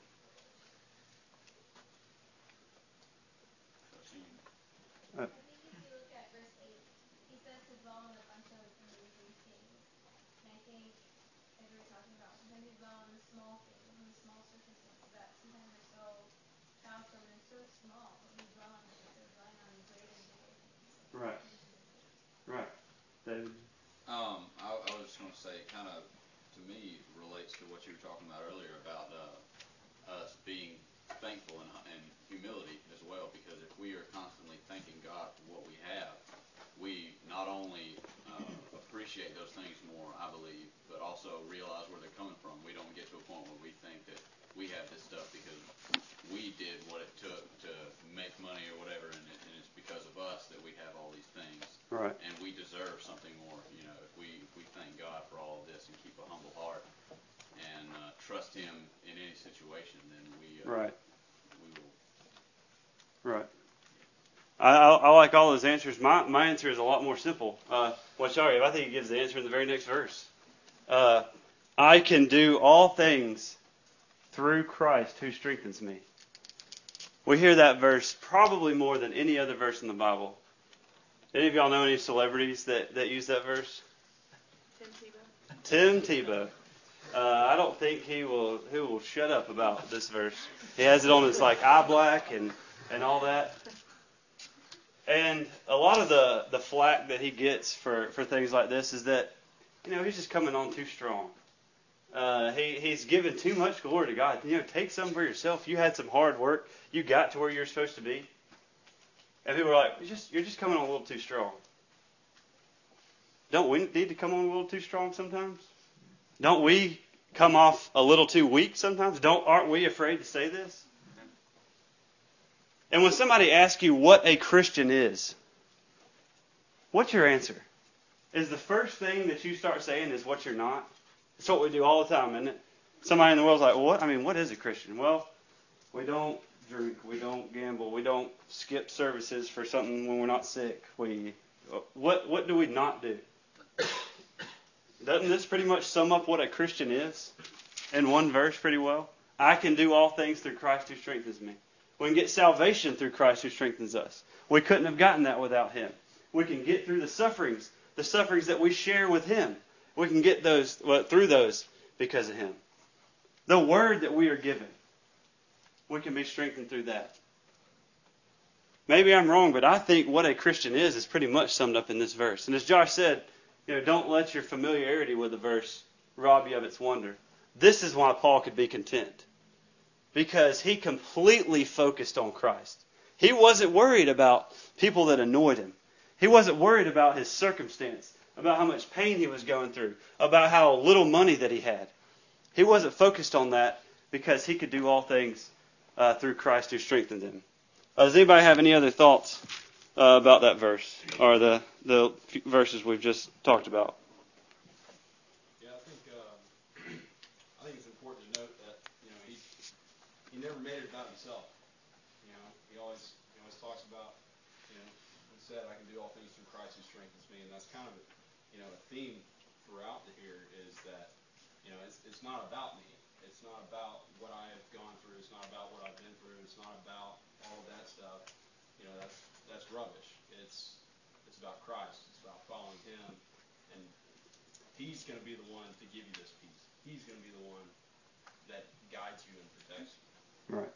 E: I think if you look at verse eight, he says to dwell on a bunch of amazing things. And I think, as we were talking about, sometimes we dwell on the small things, on the small circumstances that sometimes are so powerful and so small, but we dwell on them instead of dwelling on the greater and bigger things. Like
A: right. Right. David?
J: Um, I, I was just going to say, it kind of, to me, relates to what you were talking about earlier about uh, us being thankful and, and humility as well, because if we are constantly thanking God for what we have, we not only uh, appreciate those things more, I believe, but also realize where they're coming from. We don't get to a point where we think that we have this stuff because we did what it took to make money or whatever, and, it, and it's because of us that we have all these things.
A: Right.
J: And we deserve deserve something more. You know, if we if we thank God for all of this and keep a humble heart and uh, trust Him in any situation, then we uh,
A: right.
J: we will.
A: Right. I, I, I like all those answers. My my answer is a lot more simple. Uh, what y'all give? I think he gives the answer in the very next verse. Uh, I can do all things through Christ who strengthens me. We hear that verse probably more than any other verse in the Bible. Any of y'all know any celebrities that, that use that verse?
K: Tim Tebow.
A: Tim Tebow. Uh, I don't think he will he will shut up about this verse. He has it on his like eye black and, and all that. And a lot of the, the flack that he gets for, for things like this is that, you know, he's just coming on too strong. Uh, he he's given too much glory to God. You know, take some for yourself. You had some hard work. You got to where you're supposed to be. And people are like, you're just, you're just coming on a little too strong. Don't we need to come on a little too strong sometimes? Don't we come off a little too weak sometimes? Don't aren't we afraid to say this? And when somebody asks you what a Christian is, what's your answer? Is the first thing that you start saying is what you're not? It's what we do all the time, isn't it? Somebody in the world's like, well, what? I mean, what is a Christian? Well, we don't drink, we don't gamble, we don't skip services for something when we're not sick. We, what, what do we not do? Doesn't this pretty much sum up what a Christian is in one verse pretty well? I can do all things through Christ who strengthens me. We can get salvation through Christ who strengthens us. We couldn't have gotten that without Him. We can get through the sufferings, the sufferings that we share with Him. We can get those well, through those because of Him. The word that we are given, we can be strengthened through that. Maybe I'm wrong, but I think what a Christian is is pretty much summed up in this verse. And as Josh said, you know, don't let your familiarity with the verse rob you of its wonder. This is why Paul could be content. Because he completely focused on Christ. He wasn't worried about people that annoyed him. He wasn't worried about his circumstance, about how much pain he was going through, about how little money that he had. He wasn't focused on that because he could do all things uh, through Christ who strengthened him. Uh, does anybody have any other thoughts uh, about that verse or the, the verses we've just talked about?
H: Yeah, I think uh, I think it's important to note that you know he he never made it about himself. You know, he always he always talks about you know he said I can do all things through Christ who strengthens me, and that's kind of a, you know a theme throughout here is that you know it's it's not about me. It's not about what I have gone through. It's not about what I've been through. It's not about all of that stuff. You know, that's that's rubbish. It's it's about Christ. It's about following Him, and He's going to be the one to give you this peace. He's going to be the one that guides you and protects you.
A: Right.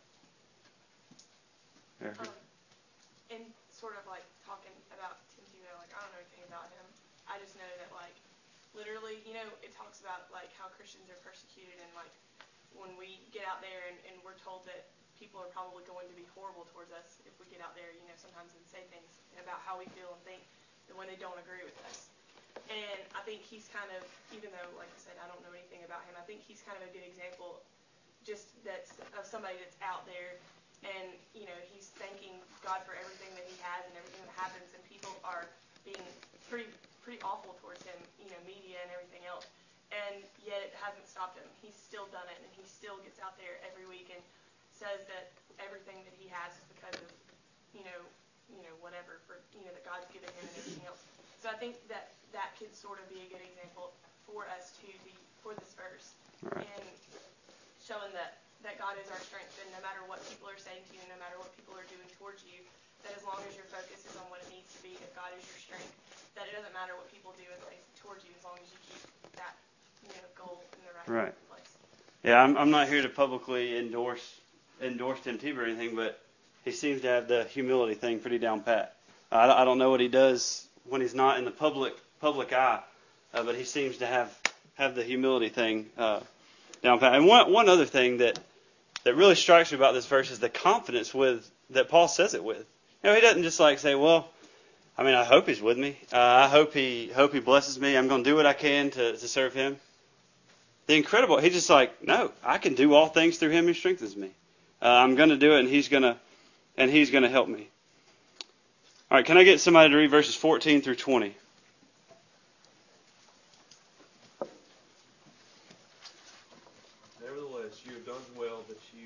K: Um, and sort of like talking about Tim Tebow, like I don't know anything about him. I just know that like literally, you know, it talks about like how Christians are persecuted and like when we get out there and, and we're told that people are probably going to be horrible towards us if we get out there, you know, sometimes and say things about how we feel and think and when they don't agree with us. And I think he's kind of, even though, like I said, I don't know anything about him, I think he's kind of a good example just that's of somebody that's out there and, you know, he's thanking God for everything that he has and everything that happens and people are being pretty pretty awful towards him, you know, media and everything else. And yet it hasn't stopped him. He's still done it and he still gets out there every week and says that everything that he has is because of, you know, you know, whatever, for, you know, that God's given him and everything else. So I think that that could sort of be a good example for us to the for this verse.
A: Right.
K: And showing that, that God is our strength and no matter what people are saying to you, no matter what people are doing towards you, that as long as your focus is on what it needs to be, that God is your strength, that it doesn't matter what people do and say towards you as long as you keep that, you know, goal in the right,
A: right.
K: place.
A: Yeah, I'm I'm not here to publicly endorse endorse Tim Tebow or anything, but he seems to have the humility thing pretty down pat. I, I don't know what he does when he's not in the public public eye, uh, but he seems to have, have the humility thing uh, down pat. And one one other thing that that really strikes me about this verse is the confidence with that Paul says it with. You know, he doesn't just like say, well, I mean, I hope he's with me. Uh, I hope he hope he blesses me. I'm going to do what I can to, to serve him. The incredible, he's just like, no, I can do all things through him who strengthens me. Uh, I'm going to do it, and he's going to and he's going to help me. All right, can I get somebody to read verses fourteen through twenty?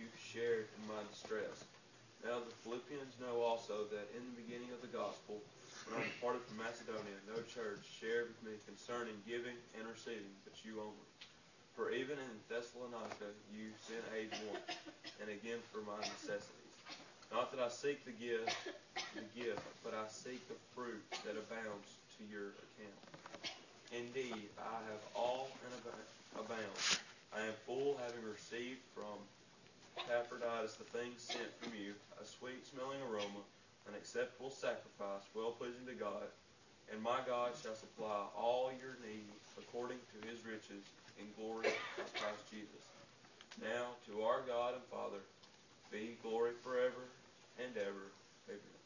N: shared in my distress. Now the Philippians know also that in the beginning of the gospel, when I departed from Macedonia, no church shared with me concerning giving and receiving, but you only. For even in Thessalonica you sent aid once, and again for my necessities. Not that I seek the gift, the gift, but I seek the fruit that abounds to your account. Indeed, I have all and abound. I am full, having received from Epaphroditus the things sent from you, a sweet-smelling aroma, an acceptable sacrifice, well-pleasing to God. And my God shall supply all your needs according to his riches in glory by Christ Jesus. Now, to our God and Father, be glory forever and ever. Amen.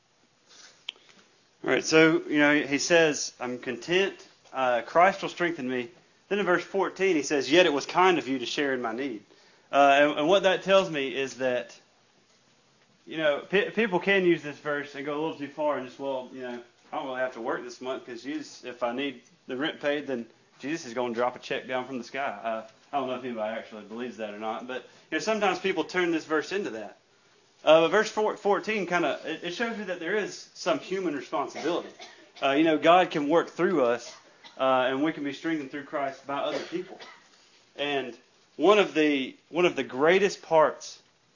A: All right, so, you know, he says, I'm content. Uh, Christ will strengthen me. Then in verse fourteen, he says, yet it was kind of you to share in my need. Uh, and, and what that tells me is that, you know, p- people can use this verse and go a little too far and just, well, you know, I don't really have to work this month because Jesus, if I need the rent paid, then Jesus is going to drop a check down from the sky. Uh, I don't know if anybody actually believes that or not, but you know, sometimes people turn this verse into that. Uh, but verse fourteen kind of it, it shows you that there is some human responsibility. Uh, you know, God can work through us, uh, and we can be strengthened through Christ by other people. And one of the one of the greatest parts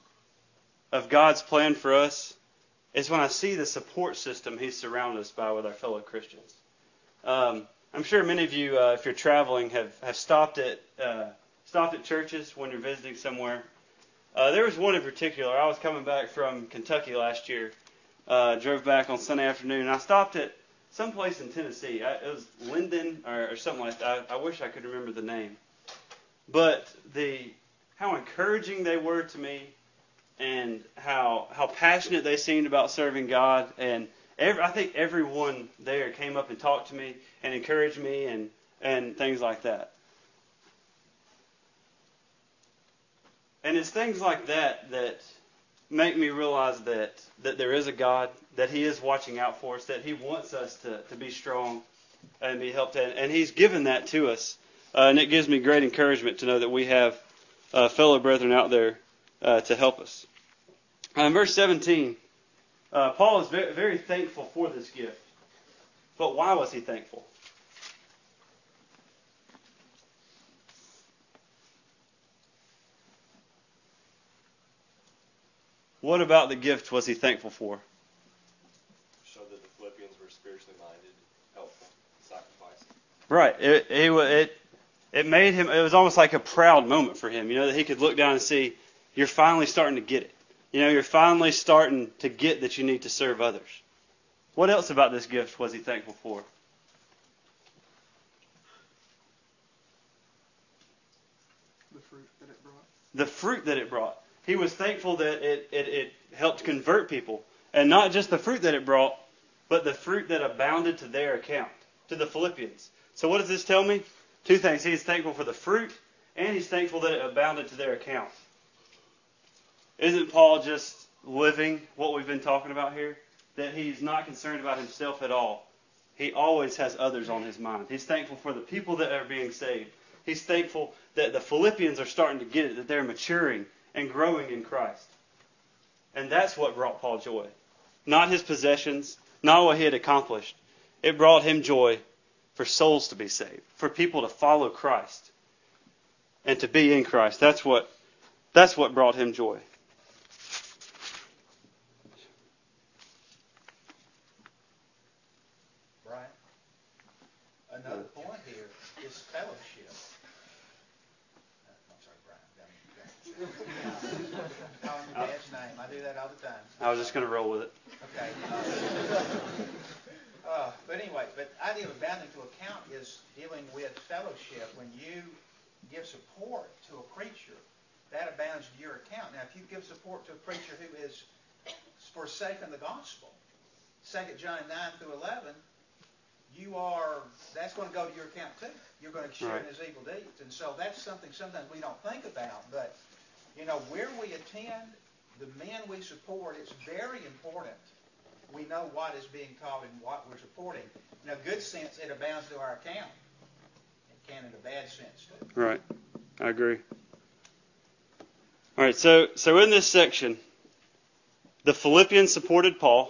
A: of God's plan for us is when I see the support system He's surrounded us by with our fellow Christians. Um, I'm sure many of you, uh, if you're traveling, have, have stopped at uh, stopped at churches when you're visiting somewhere. Uh, there was one in particular. I was coming back from Kentucky last year. Uh, drove back on Sunday afternoon, and I stopped at some place in Tennessee. I, it was Linden or, or something like that. I, I wish I could remember the name. But the how encouraging they were to me, and how how passionate they seemed about serving God, and every, I think everyone there came up and talked to me and encouraged me and, and things like that. And it's things like that that make me realize that, that there is a God, that He is watching out for us, that He wants us to, to be strong and be helped. And, and He's given that to us. Uh, and it gives me great encouragement to know that we have uh, fellow brethren out there uh, to help us. Uh, in verse seventeen, uh, Paul is very, very thankful for this gift. But why was he thankful? What about the gift was he thankful for?
O: Showed that the Philippians were spiritually minded, helpful, sacrificing.
A: Right. It, it, it, it made him, it was almost like a proud moment for him, you know, that he could look down and see, you're finally starting to get it. You know, you're finally starting to get that you need to serve others. What else about this gift was he thankful for?
L: The fruit that it brought.
A: The fruit that it brought. He was thankful that it, it, it helped convert people. And not just the fruit that it brought, but the fruit that abounded to their account, to the Philippians. So what does this tell me? Two things. He's thankful for the fruit, and he's thankful that it abounded to their account. Isn't Paul just living what we've been talking about here? That he's not concerned about himself at all. He always has others on his mind. He's thankful for the people that are being saved. He's thankful that the Philippians are starting to get it, that they're maturing and growing in Christ. And that's what brought Paul joy. Not his possessions, not what he had accomplished. It brought him joy for souls to be saved, for people to follow Christ and to be in Christ. That's what, that's what brought him joy.
D: Brian, another point here is fellowship. Calling your dad's name. I do that all the time.
A: I was just going to roll with it.
D: Okay. Uh, uh, but anyway, but the idea of abounding to account is dealing with fellowship. When you give support to a preacher, that abounds to your account. Now, if you give support to a preacher who is forsaken the gospel, Second John nine through eleven, you are, that's going to go to your account too. You're going to share
A: Right.
D: in his evil deeds. And so that's something sometimes we don't think about. But, you know, where we attend, the men we support, it's very important we know what is being taught and what we're supporting. In a good sense, it abounds to our account. It can in a bad sense too.
A: Right. I agree. All right, so so in this section, the Philippians supported Paul.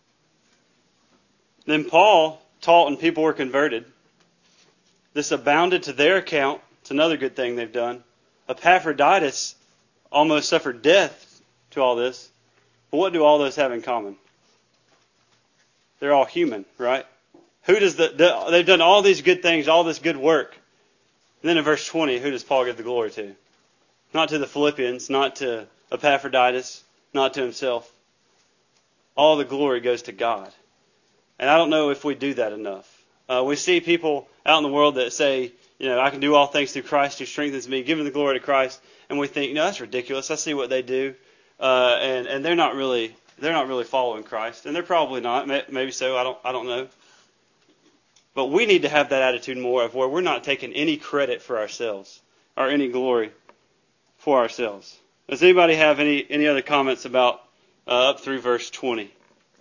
A: Then Paul taught and people were converted. This abounded to their account. It's another good thing they've done. Epaphroditus almost suffered death to all this. But what do all those have in common? They're all human, right? Who does the, the they've done all these good things, all this good work. And then in verse twenty, who does Paul give the glory to? Not to the Philippians, not to Epaphroditus, not to himself. All the glory goes to God. And I don't know if we do that enough. Uh, we see people out in the world that say, you know, I can do all things through Christ who strengthens me, giving the glory to Christ. And we think, no, that's ridiculous. I see what they do. Uh, and, and they're not really they're not really following Christ. And they're probably not. Maybe so. I don't I don't know. But we need to have that attitude more of where we're not taking any credit for ourselves or any glory for ourselves. Does anybody have any, any other comments about uh, up through verse twenty?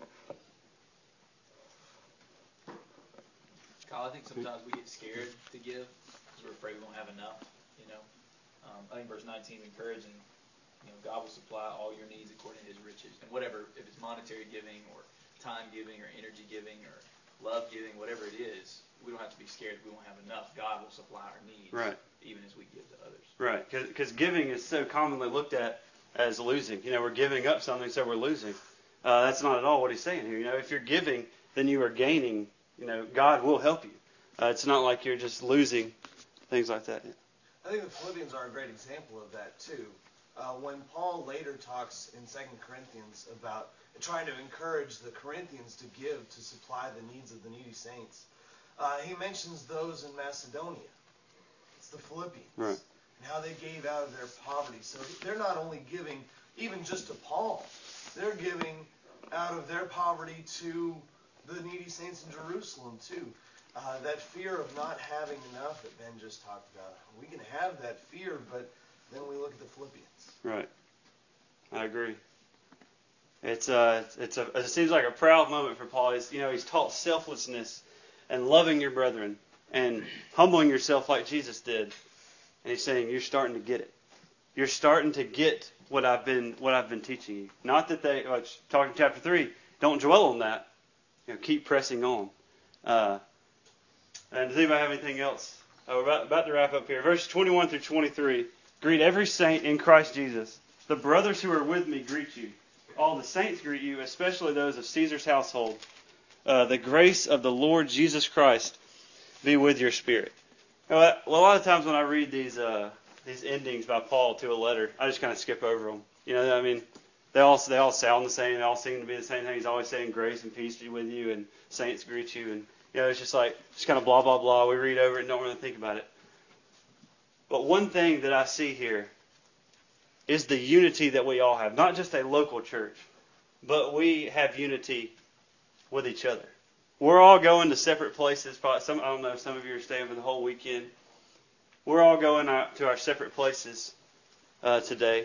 I: Kyle, I think sometimes we get scared to give because we're afraid we won't have enough. You know, um, I think verse nineteen is encouraging. You know, God will supply all your needs according to His riches, and whatever, if it's monetary giving or time giving or energy giving or love giving, whatever it is, we don't have to be scared if we won't have enough. God will supply our needs,
A: right,
I: even as we give to others.
A: Right, because giving is so commonly looked at as losing. You know, we're giving up something, so we're losing. Uh, that's not at all what he's saying here. You know, if you're giving, then you are gaining. You know, God will help you. Uh, it's not like you're just losing, things like that.
F: I think the Philippians are a great example of that too. Uh, when Paul later talks in Second Corinthians about trying to encourage the Corinthians to give to supply the needs of the needy saints, uh, he mentions those in Macedonia. It's the Philippians.
A: Right.
F: And how they gave out of their poverty. So they're not only giving even just to Paul, they're giving out of their poverty to the needy saints in Jerusalem too. Uh, that fear of not having enough that Ben just talked about. We can have that fear, but then we look at the Philippians.
A: Right. I agree. It's uh, it's a, it seems like a proud moment for Paul. He's, you know, he's taught selflessness and loving your brethren and humbling yourself like Jesus did. And he's saying, you're starting to get it. You're starting to get what I've been what I've been teaching you. Not that they, like talking chapter three, don't dwell on that. You know, keep pressing on. Uh, and does anybody have anything else? Oh, we're about, about to wrap up here. Verses twenty-one through twenty-three. Greet every saint in Christ Jesus. The brothers who are with me greet you. All the saints greet you, especially those of Caesar's household. Uh, the grace of the Lord Jesus Christ be with your spirit. Well, a lot of times when I read these uh, these endings by Paul to a letter, I just kind of skip over them. You know, I mean, they all they all sound the same. They all seem to be the same thing. He's always saying grace and peace be with you, and saints greet you, and you know, it's just like just kind of blah blah blah. We read over it and don't really think about it. But one thing that I see here is the unity that we all have. Not just a local church, but we have unity with each other. We're all going to separate places. Probably some I don't know. Some of you are staying for the whole weekend. We're all going out to our separate places uh, today.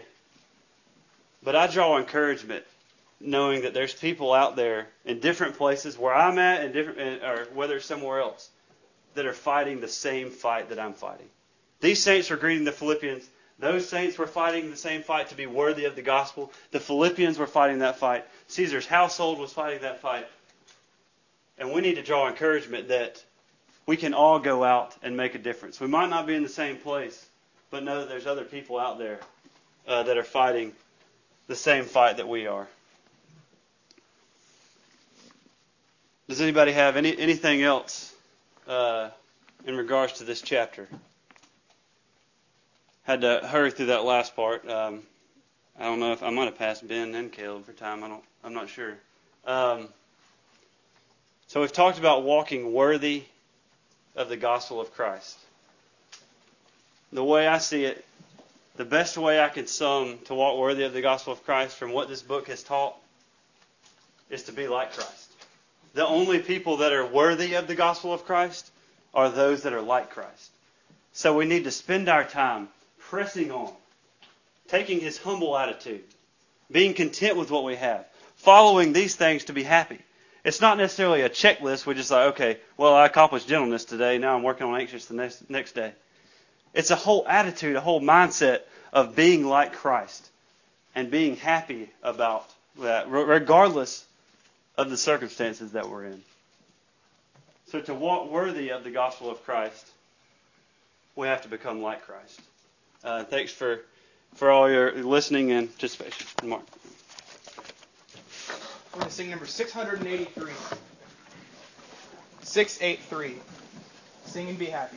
A: But I draw encouragement knowing that there's people out there in different places where I'm at, and different, or whether it's somewhere else, that are fighting the same fight that I'm fighting. These saints were greeting the Philippians. Those saints were fighting the same fight to be worthy of the gospel. The Philippians were fighting that fight. Caesar's household was fighting that fight. And we need to draw encouragement that we can all go out and make a difference. We might not be in the same place, but know that there's other people out there uh, that are fighting the same fight that we are. Does anybody have any anything else uh, in regards to this chapter? Had to hurry through that last part. Um, I don't know if I might have passed Ben and Caleb for time. I don't. I'm not sure. Um, so we've talked about walking worthy of the gospel of Christ. The way I see it, the best way I can sum to walk worthy of the gospel of Christ from what this book has taught is to be like Christ. The only people that are worthy of the gospel of Christ are those that are like Christ. So we need to spend our time pressing on, taking his humble attitude, being content with what we have, following these things to be happy. It's not necessarily a checklist. We're just like, okay, well, I accomplished gentleness today. Now I'm working on anxious the next next day. It's a whole attitude, a whole mindset of being like Christ and being happy about that, regardless of the circumstances that we're in. So to walk worthy of the gospel of Christ, we have to become like Christ. Uh, thanks for, for all your listening and participation. Mark.
L: We're going to sing number six eighty-three. six eighty-three. Sing and be happy.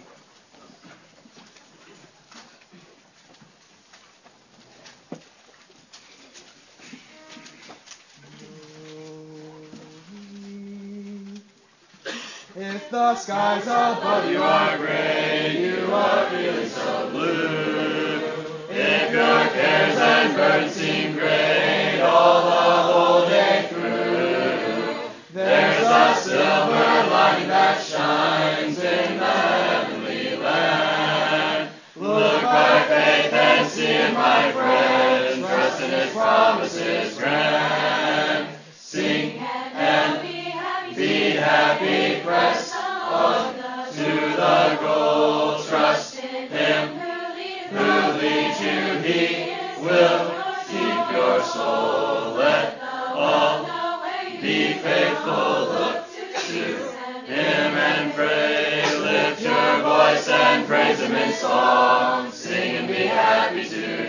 L: If the skies above you are gray, you are feeling so blue. If your cares and burdens seem great all the whole day through, there's a silver lining that shines in the heavenly land. Look by faith and see it, my friend, trust in His promises grand. Sing and be happy, press on to the goal. Trust in Him who leads you. He will keep your soul. Let all be faithful. Look to Him and pray. Lift your voice and praise Him in song. Sing and be happy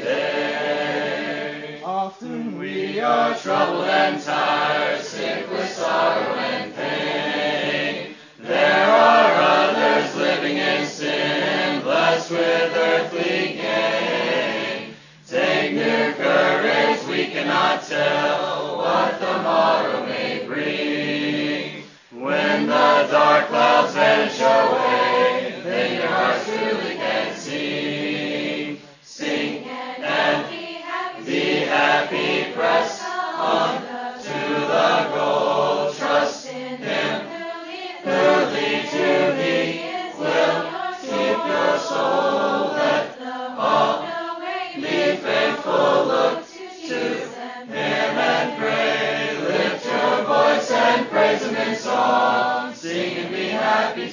L: today. Often we are troubled and tired, sick with sorrow and pain. There are others living in sin, blessed with earthly gain. Take new courage, we cannot tell what the morrow may bring. When the dark clouds vanish away, then your heart truly can sing. Sing and be happy, press on to the goal. Trust in Him who leads you. He will keep your soul. Let all be faithful. Look to Him and pray. Lift your voice and praise Him in song. Sing and be happy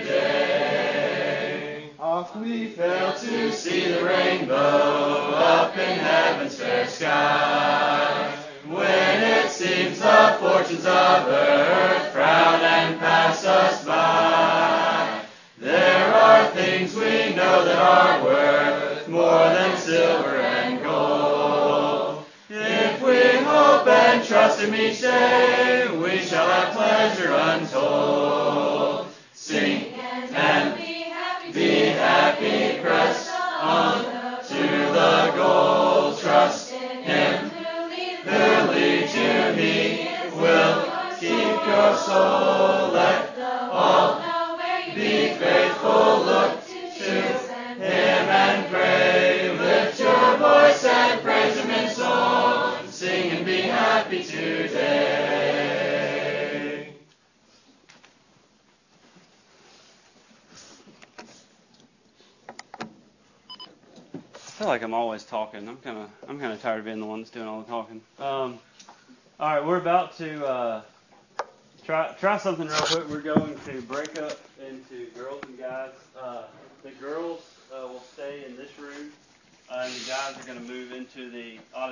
L: today. Oft we fail to see the rainbow up in heaven's fair sky. When it seems the fortunes of earth frown and pass us by, there are things we know that are worth more than silver and gold. If we hope and trust Him each day, we shall have pleasure untold. Sing and be happy, press on to the goal. Trust in Him who leads you. He will keep your soul. Let all be faithful. Look to Him and pray. Lift your voice and praise Him in song. Sing and be happy today.
A: I feel like I'm always talking. I'm kind of I'm kind of tired of being the one that's doing all the talking. Um, all right, we're about to uh, try try something real quick. We're going to break up into girls and guys. Uh, the girls uh, will stay in this room, uh, and the guys are going to move into the auditorium.